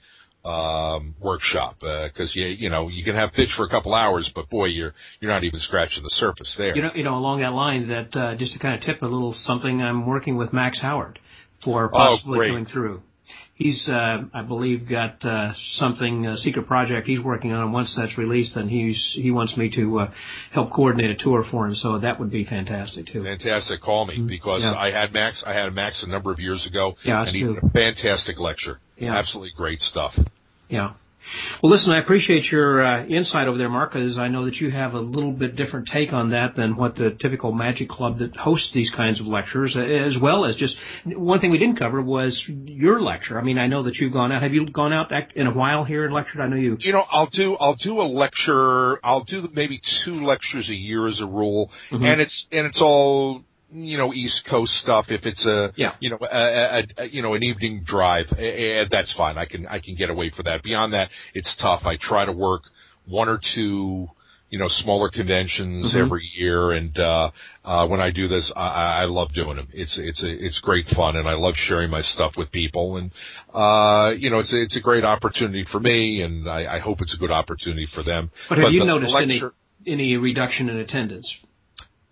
um workshop, uh, cause you, you know, you can have Fitch for a couple hours, but boy, you're, you're not even scratching the surface there. You know, you know, along that line, that, uh, just to kind of tip a little something, I'm working with Max Howard for possibly oh, coming through. He's, uh, I believe, got, uh, something, a secret project he's working on. Once that's released, then he's, he wants me to, uh, help coordinate a tour for him. So that would be fantastic too. Fantastic. Call me, because yeah. I had Max, I had Max a number of years ago. Yeah, and he did a fantastic lecture. Yeah. Absolutely great stuff. Yeah. Well, listen, I appreciate your uh, insight over there, Mark, because I know that you have a little bit different take on that than what the typical magic club that hosts these kinds of lectures, as well as just one thing we didn't cover was your lecture. I mean, I know that you've gone out. Have you gone out in a while here and lectured? I know you. You know, I'll do I'll do a lecture. I'll do maybe two lectures a year as a rule, mm-hmm. and it's and it's all, you know, East Coast stuff. If it's a, yeah. you know, a, a, a, you know, an evening drive, uh, that's fine. I can, I can get away for that. Beyond that, it's tough. I try to work one or two, you know, smaller conventions mm-hmm. every year. And, uh, uh, when I do this, I, I love doing them. It's, it's a, it's great fun, and I love sharing my stuff with people. And, uh, you know, it's a, it's a great opportunity for me, and I, I hope it's a good opportunity for them. But have but you the, noticed the lecture, any, any reduction in attendance?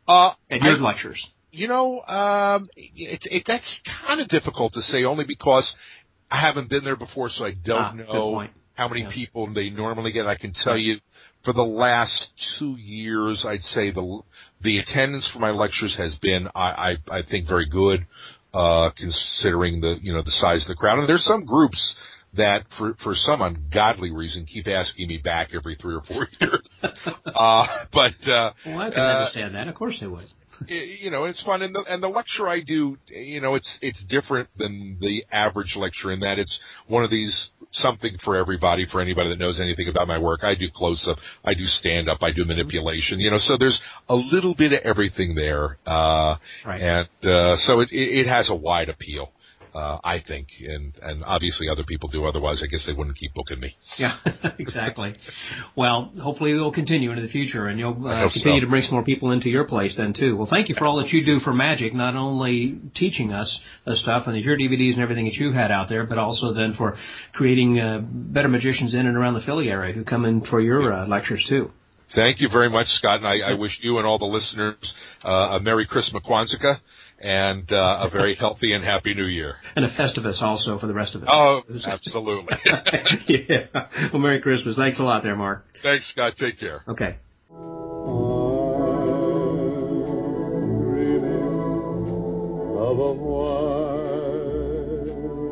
Uh, at your I, lectures? You know, um, it, it, that's kind of difficult to say, only because I haven't been there before, so I don't ah, know how many yeah. people they normally get. I can tell right. you, for the last two years, I'd say the the attendance for my lectures has been, I, I, I think, very good, uh, considering the you know the size of the crowd. And there's some groups that, for for some ungodly reason, keep asking me back every three or four years. uh, but uh, well, I can uh, understand that. Of course they would. You know, it's fun, and the and the lecture I do, you know, it's it's different than the average lecture in that it's one of these something for everybody, for anybody that knows anything about my work. I do close up, I do stand up, I do manipulation, you know, so there's a little bit of everything there, uh, right. and uh, so it, it it has a wide appeal. Uh, I think, and, and obviously other people do. Otherwise, I guess they wouldn't keep booking me. Yeah, exactly. Well, hopefully it will continue into the future, and you'll uh, continue so. to bring some more people into your place then, too. Well, thank you for all that you do for Magic, not only teaching us the stuff and your D V Ds and everything that you had out there, but also then for creating uh, better magicians in and around the Philly area who come in for your uh, lectures, too. Thank you very much, Scott, and I, I wish you and all the listeners uh, a Merry Christmas Kwanzaa and uh, a very healthy and happy New Year. And a Festivus also for the rest of us. Oh, absolutely. Yeah. Well, Merry Christmas. Thanks a lot there, Mark. Thanks, Scott. Take care. Okay. Of a white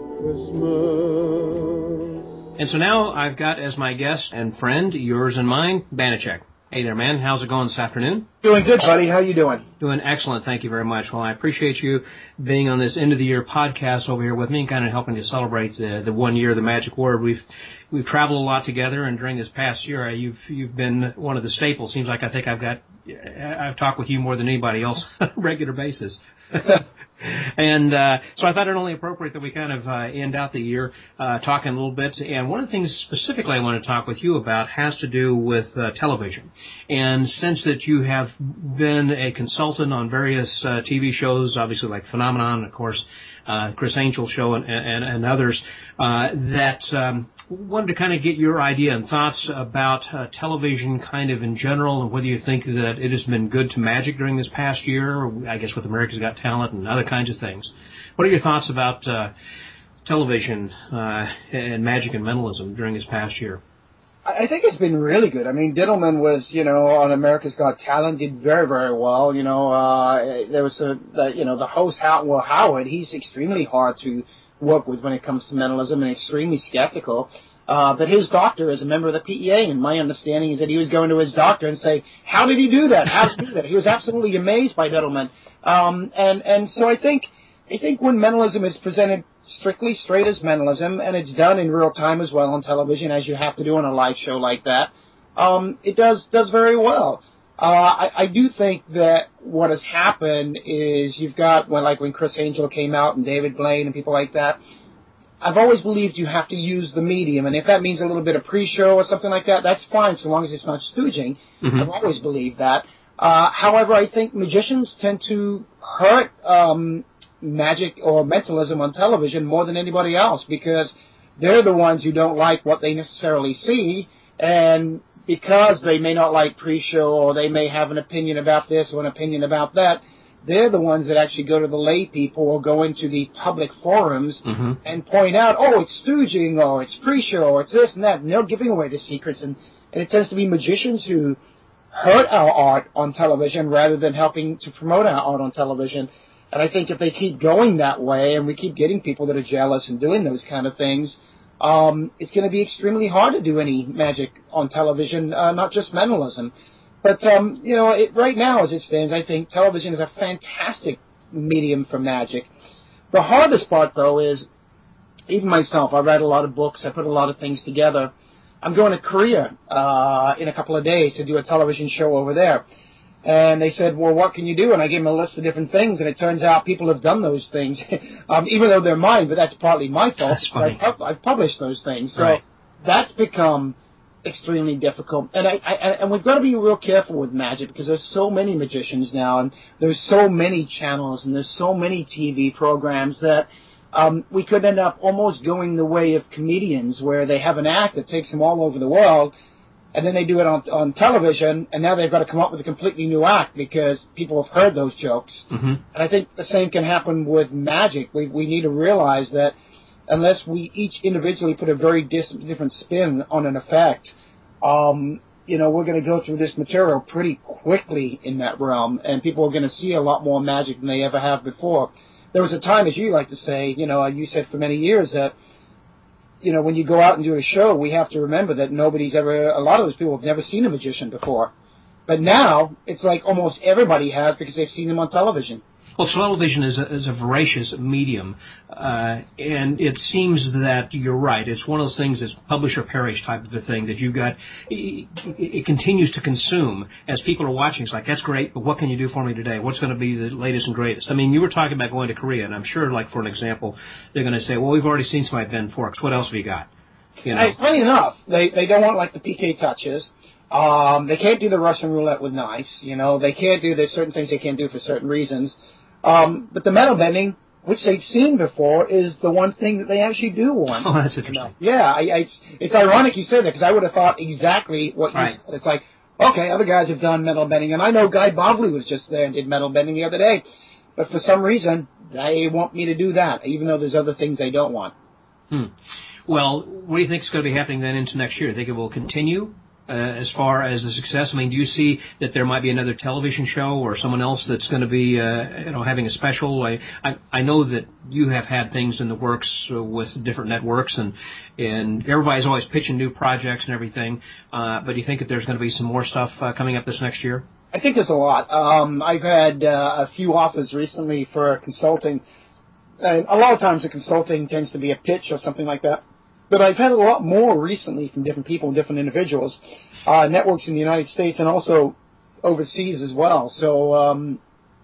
Christmas. And so now I've got as my guest and friend, yours and mine, Banachek. Hey there, man. How's it going this afternoon? Doing good, buddy. How you doing? Doing excellent. Thank you very much. Well, I appreciate you being on this end-of-the-year podcast over here with me and kind of helping to celebrate the, the one year of the Magic Word. We've we've traveled a lot together, and during this past year, uh, you've you've been one of the staples. Seems like I think I've got I've talked with you more than anybody else on a regular basis. And uh, so I thought it only appropriate that we kind of uh, end out the year uh, talking a little bit. And one of the things specifically I want to talk with you about has to do with uh, television. And since that you have been a consultant on various uh, T V shows, obviously like Phenomenon, of course, uh, Chris Angel Show, and, and, and others, uh, that um, wanted to kind of get your idea and thoughts about uh, television kind of in general, and whether you think that it has been good to Magic during this past year, I guess with America's Got Talent and other kinds of things. What are your thoughts about uh, television uh, and Magic and mentalism during this past year? I think it's been really good. I mean, Diddleman was, you know, on America's Got Talent, did very, very well. You know, uh, there was a, the, you know, the host, How- Will Howard, he's extremely hard to work with when it comes to mentalism and extremely skeptical. Uh, but his doctor is a member of the P E A, and my understanding is that he was going to his doctor and say, how did he do that? How did he do that? He was absolutely amazed by Diddleman. Um, and, and so I think, I think when mentalism is presented strictly straight as mentalism, and it's done in real time as well on television, as you have to do on a live show like that, um, it does, does very well. Uh, I, I do think that what has happened is you've got, when, like when Chris Angel came out and David Blaine and people like that, I've always believed you have to use the medium, and if that means a little bit of pre-show or something like that, that's fine, so long as it's not stooging. Mm-hmm. I've always believed that. Uh, however, I think magicians tend to hurt um, magic or mentalism on television more than anybody else, because they're the ones who don't like what they necessarily see, and because they may not like pre-show, or they may have an opinion about this or an opinion about that, they're the ones that actually go to the lay people or go into the public forums mm-hmm. and point out, oh, it's stooging, or it's pre-show, or it's this and that, and they're giving away the secrets. And, and it tends to be magicians who hurt our art on television rather than helping to promote our art on television. And I think if they keep going that way, and we keep getting people that are jealous and doing those kind of things, um, it's going to be extremely hard to do any magic on television, uh, not just mentalism. But, um, you know, it, right now, as it stands, I think television is a fantastic medium for magic. The hardest part, though, is, even myself, I read a lot of books, I put a lot of things together. I'm going to Korea uh, in a couple of days to do a television show over there. And they said, well, what can you do? And I gave them a list of different things, and it turns out people have done those things, um, even though they're mine, but that's partly my fault. I've, I've published those things. So right. That's become extremely difficult, and I, I and we've got to be real careful with magic, because there's so many magicians now, and there's so many channels, and there's so many T V programs that um, we could end up almost going the way of comedians, where they have an act that takes them all over the world, and then they do it on on television, and now they've got to come up with a completely new act because people have heard those jokes. Mm-hmm. And I think the same can happen with magic. We we need to realize that unless we each individually put a very dis- different spin on an effect, um, you know, we're going to go through this material pretty quickly in that realm, and people are going to see a lot more magic than they ever have before. There was a time, as you like to say, you know, you said for many years that, you know, when you go out and do a show, we have to remember that nobody's ever, a lot of those people have never seen a magician before. But now, it's like almost everybody has because they've seen them on television. Well, television is a, is a voracious medium, uh, and it seems that you're right. It's one of those things that's publish or perish type of a thing that you've got. It, it continues to consume as people are watching. It's like, that's great, but what can you do for me today? What's going to be the latest and greatest? I mean, you were talking about going to Korea, and I'm sure, like for an example, they're going to say, well, we've already seen somebody bend forks. What else have you got? You know? Hey, funny enough, they they don't want like the P K touches. Um, they can't do the Russian roulette with knives. You know, they can't do. There's certain things they can't do for certain reasons. Um, but the metal bending, which they've seen before, is the one thing that they actually do want. Oh, that's interesting. You know? Yeah, I, I, it's, it's ironic you say that because I would have thought exactly what you right. said. It's like, okay, other guys have done metal bending, and I know Guy Bogley was just there and did metal bending the other day, but for some reason, they want me to do that, even though there's other things they don't want. Hmm. Well, what do you think is going to be happening then into next year? Do you think it will continue? Uh, as far as the success, I mean, do you see that there might be another television show or someone else that's going to be, uh, you know, having a special? I, I I know that you have had things in the works uh, with different networks, and and everybody's always pitching new projects and everything. Uh, but do you think that there's going to be some more stuff uh, coming up this next year? I think there's a lot. Um, I've had uh, a few offers recently for consulting. And a lot of times the consulting tends to be a pitch or something like that. But I've had a lot more recently from different people and different individuals, uh, networks in the United States and also overseas as well. So um,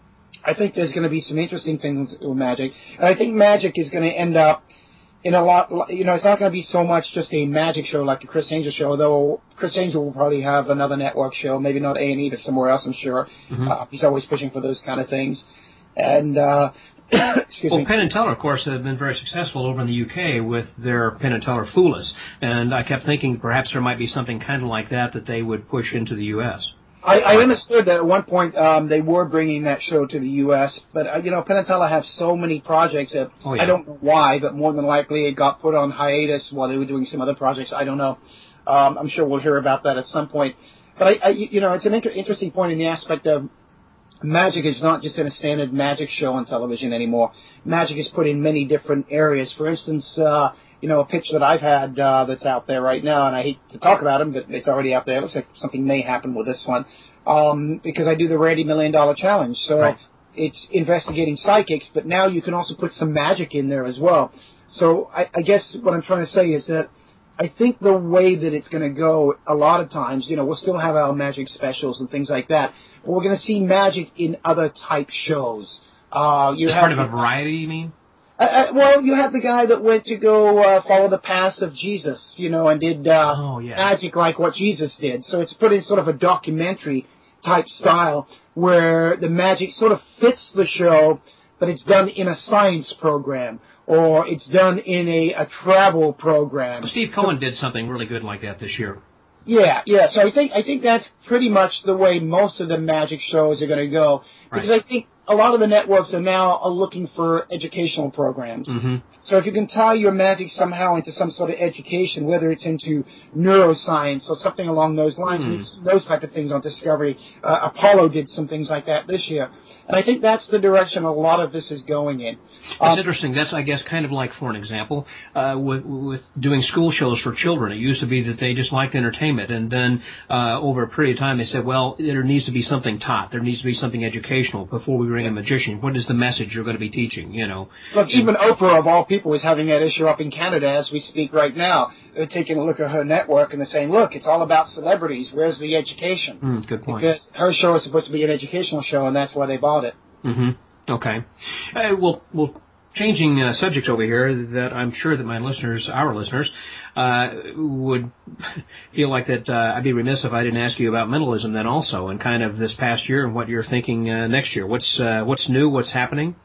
I think there's going to be some interesting things with magic. And I think magic is going to end up in a lot, you know, it's not going to be so much just a magic show like the Chris Angel show, though Chris Angel will probably have another network show, maybe not A and E, but somewhere else, I'm sure. Mm-hmm. Uh, he's always pushing for those kind of things. And, uh, Excuse well, me. Penn and Teller, of course, have been very successful over in the U K with their Penn and Teller Fool Us, and I kept thinking perhaps there might be something kind of like that that they would push into the U S. I, I understood that at one point um, they were bringing that show to the U S, but, uh, you know, Penn and Teller have so many projects that oh, yeah. I don't know why, but more than likely it got put on hiatus while they were doing some other projects. I don't know. Um, I'm sure we'll hear about that at some point. But, I, I you know, it's an inter- interesting point in the aspect of magic is not just in a standard magic show on television anymore. Magic is put in many different areas. For instance, uh, you know, a pitch that I've had uh, that's out there right now, and I hate to talk about them, but it's already out there. It looks like something may happen with this one, um, because I do the Randy Million Dollar Challenge. So right. It's investigating psychics, but now you can also put some magic in there as well. So I, I guess what I'm trying to say is that I think the way that it's going to go, a lot of times, you know, we'll still have our magic specials and things like that, but we're going to see magic in other type shows. Uh, you As have part of a variety, you mean? Uh, uh, well, you have the guy that went to go uh, follow the path of Jesus, you know, and did uh, oh, yeah. magic like what Jesus did. So it's put in sort of a documentary type style where the magic sort of fits the show, but it's done in a science program. Or it's done in a, a travel program. Well, Steve Cohen did something really good like that this year. Yeah, yeah. So I think I think that's pretty much the way most of the magic shows are going to go. Because right. I think a lot of the networks are now are looking for educational programs. Mm-hmm. So if you can tie your magic somehow into some sort of education, whether it's into neuroscience or something along those lines, mm. those type of things on Discovery. Uh, Apollo did some things like that this year. And I think that's the direction a lot of this is going in. That's um, interesting. That's, I guess, kind of like, for an example, uh, with, with doing school shows for children. It used to be that they just liked entertainment, and then uh, over a period of time they said, well, there needs to be something taught. There needs to be something educational before we bring yeah. a magician. What is the message you're going to be teaching, you know? Look, even Oprah, of all people, is having that issue up in Canada as we speak right now. They're taking a look at her network, and they're saying, look, it's all about celebrities. Where's the education? Mm, good point. Because her show is supposed to be an educational show, and that's why they bought it. Mm-hmm. Okay. Uh, well, well, changing uh, subjects over here, that I'm sure that my listeners, our listeners, uh, would feel like that uh, I'd be remiss if I didn't ask you about mentalism then also, and kind of this past year and what you're thinking uh, next year. What's uh, what's new? What's happening?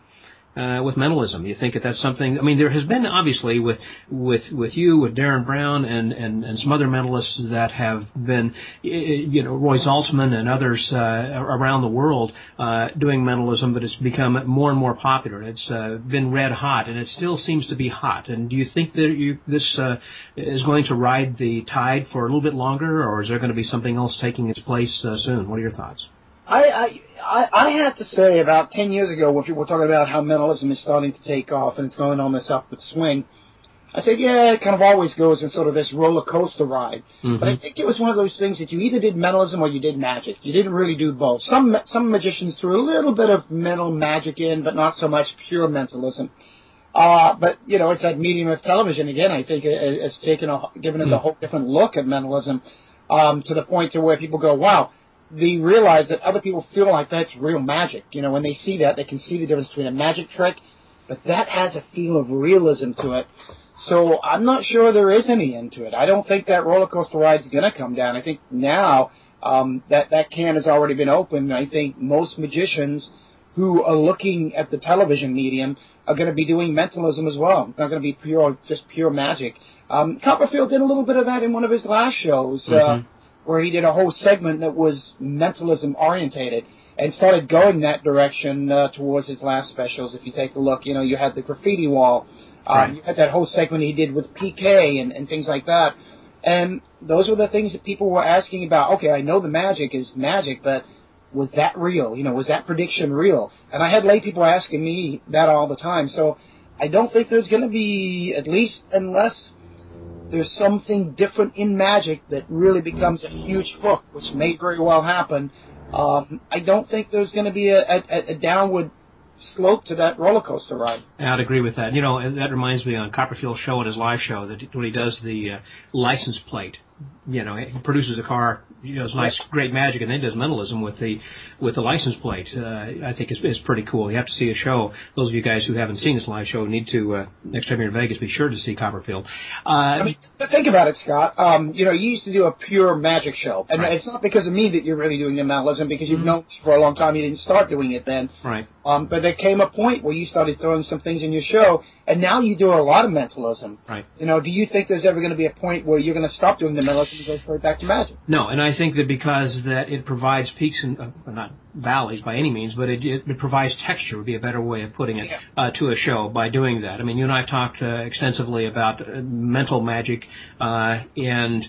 uh, with mentalism? You think that that's something? I mean, there has been obviously with with with you, with Darren Brown, and and, and some other mentalists that have been, you know, Roy Zaltzman and others uh, around the world uh, doing mentalism, but it's become more and more popular. It's uh, been red hot, and it still seems to be hot. And do you think that you, this uh, is going to ride the tide for a little bit longer, or is there going to be something else taking its place uh, soon? What are your thoughts? I, I I had to say about ten years ago when people were talking about how mentalism is starting to take off and it's going on this upward swing, I said, yeah, it kind of always goes in sort of this roller coaster ride. Mm-hmm. But I think it was one of those things that you either did mentalism or you did magic. You didn't really do both. Some some magicians threw a little bit of mental magic in, but not so much pure mentalism. Uh, but, you know, it's that medium of television, again, I think it's taken a, given us a whole different look at mentalism um, to the point to where people go, wow, they realize that other people feel like that's real magic. You know, when they see that, they can see the difference between a magic trick, but that has a feel of realism to it. So I'm not sure there is any end to it. I don't think that roller coaster ride's going to come down. I think now um, that that can has already been opened. I think most magicians who are looking at the television medium are going to be doing mentalism as well. It's not going to be pure, just pure magic. Um, Copperfield did a little bit of that in one of his last shows. Mm-hmm. uh, where he did a whole segment that was mentalism orientated and started going that direction uh, towards his last specials. If you take a look, you know, you had the graffiti wall. Um, right. You had that whole segment he did with P K and, and things like that. And those were the things that people were asking about. Okay, I know the magic is magic, but was that real? You know, was that prediction real? And I had lay people asking me that all the time. So I don't think there's going to be, at least unless there's something different in magic that really becomes a huge hook, which may very well happen. Um, I don't think there's going to be a, a, a downward slope to that roller coaster ride. I'd agree with that. You know, that reminds me on Copperfield's show at his live show that when he does the uh, license plate, you know, he produces a car, you know, it's nice, great magic, and then does mentalism with the with the license plate. Uh, I think it's, it's pretty cool. You have to see a show. Those of you guys who haven't seen his live show need to, uh, next time you're in Vegas, be sure to see Copperfield. Uh, I mean, think about it, Scott. Um, you know, you used to do a pure magic show, and right. It's not because of me that you're really doing the mentalism, because you've mm-hmm. known for a long time. You didn't start doing it then. Right. Um, but there came a point where you started throwing some things in your show, and now you do a lot of mentalism. Right. You know, do you think there's ever going to be a point where you're going to stop doing the mentalism and go straight back to magic? No, and I think that because that it provides peaks and uh, not valleys by any means, but it, it, it provides texture would be a better way of putting it yeah. uh, to a show by doing that. I mean, you and I have talked uh, extensively about uh, mental magic, uh, and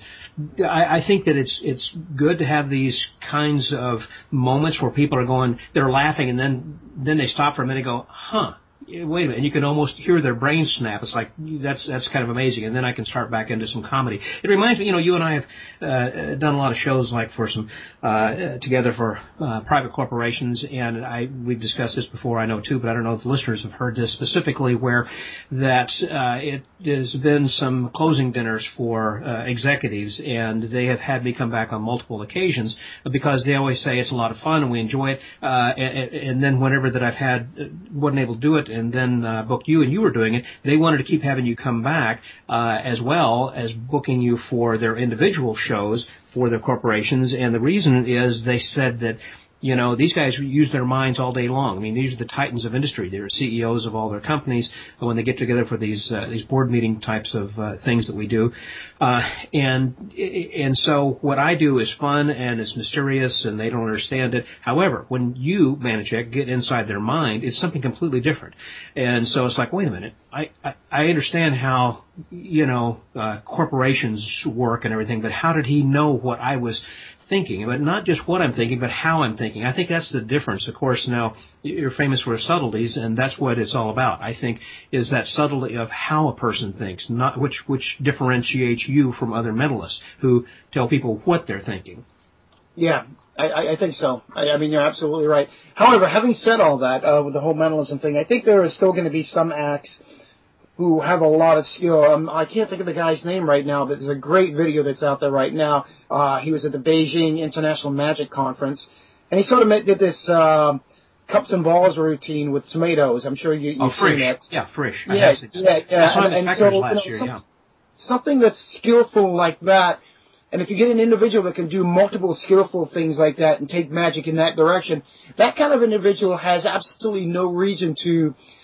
I, I think that it's it's good to have these kinds of moments where people are going, they're laughing, and then then they stop for a minute and go, huh. Wait a minute, and you can almost hear their brains snap. It's like, that's that's kind of amazing, and then I can start back into some comedy. It reminds me, you know, you and I have uh, done a lot of shows like for some, uh, together for uh, private corporations, and I we've discussed this before, I know too, but I don't know if the listeners have heard this specifically, where that uh, it has been some closing dinners for uh, executives, and they have had me come back on multiple occasions because they always say it's a lot of fun and we enjoy it, uh, and, and then whenever that I've had, uh, wasn't able to do it, and then uh, booked you and you were doing it, they wanted to keep having you come back uh, as well as booking you for their individual shows for their corporations. And the reason is they said that, you know, these guys use their minds all day long. I mean, these are the titans of industry. They're C E Os of all their companies when they get together for these uh, these board meeting types of uh, things that we do. Uh, and and so what I do is fun and it's mysterious and they don't understand it. However, when you, Manicheck, get inside their mind, it's something completely different. And so it's like, wait a minute, I, I, I understand how, you know, uh, corporations work and everything, but how did he know what I was thinking, but not just what I'm thinking, but how I'm thinking. I think that's the difference. Of course, now, you're famous for subtleties, and that's what it's all about, I think, is that subtlety of how a person thinks, not which which differentiates you from other mentalists who tell people what they're thinking. Yeah, I, I think so. I, I mean, you're absolutely right. However, having said all that, uh, with the whole mentalism thing, I think there is still going to be some acts who have a lot of skill. Um, I can't think of the guy's name right now, but there's a great video that's out there right now. Uh, he was at the Beijing International Magic Conference, and he sort of did this uh, cups and balls routine with tomatoes. I'm sure you, you've oh, seen that. Yeah, Frisch. Yeah, yeah, yeah. I saw and, and and so, last you know, year, some, yeah. Something that's skillful like that, and if you get an individual that can do multiple skillful things like that and take magic in that direction, that kind of individual has absolutely no reason to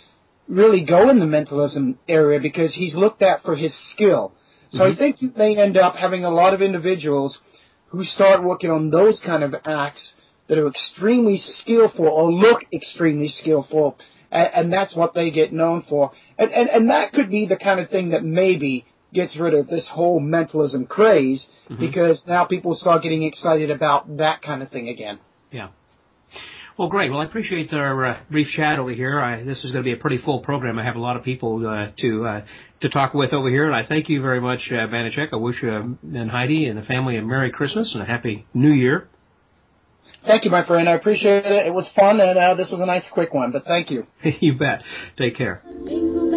really go in the mentalism area because he's looked at for his skill. So mm-hmm. I think you may end up having a lot of individuals who start working on those kind of acts that are extremely skillful or look extremely skillful, and, and that's what they get known for. And, and, and that could be the kind of thing that maybe gets rid of this whole mentalism craze, mm-hmm. because now people start getting excited about that kind of thing again. Yeah. Well, great. Well, I appreciate our uh, brief chat over here. I, this is going to be a pretty full program. I have a lot of people uh, to uh, to talk with over here, and I thank you very much, uh, Banachek. I wish you uh, and Heidi and the family a Merry Christmas and a Happy New Year. Thank you, my friend. I appreciate it. It was fun, and uh, this was a nice quick one, but thank you. You bet. Take care. Jingle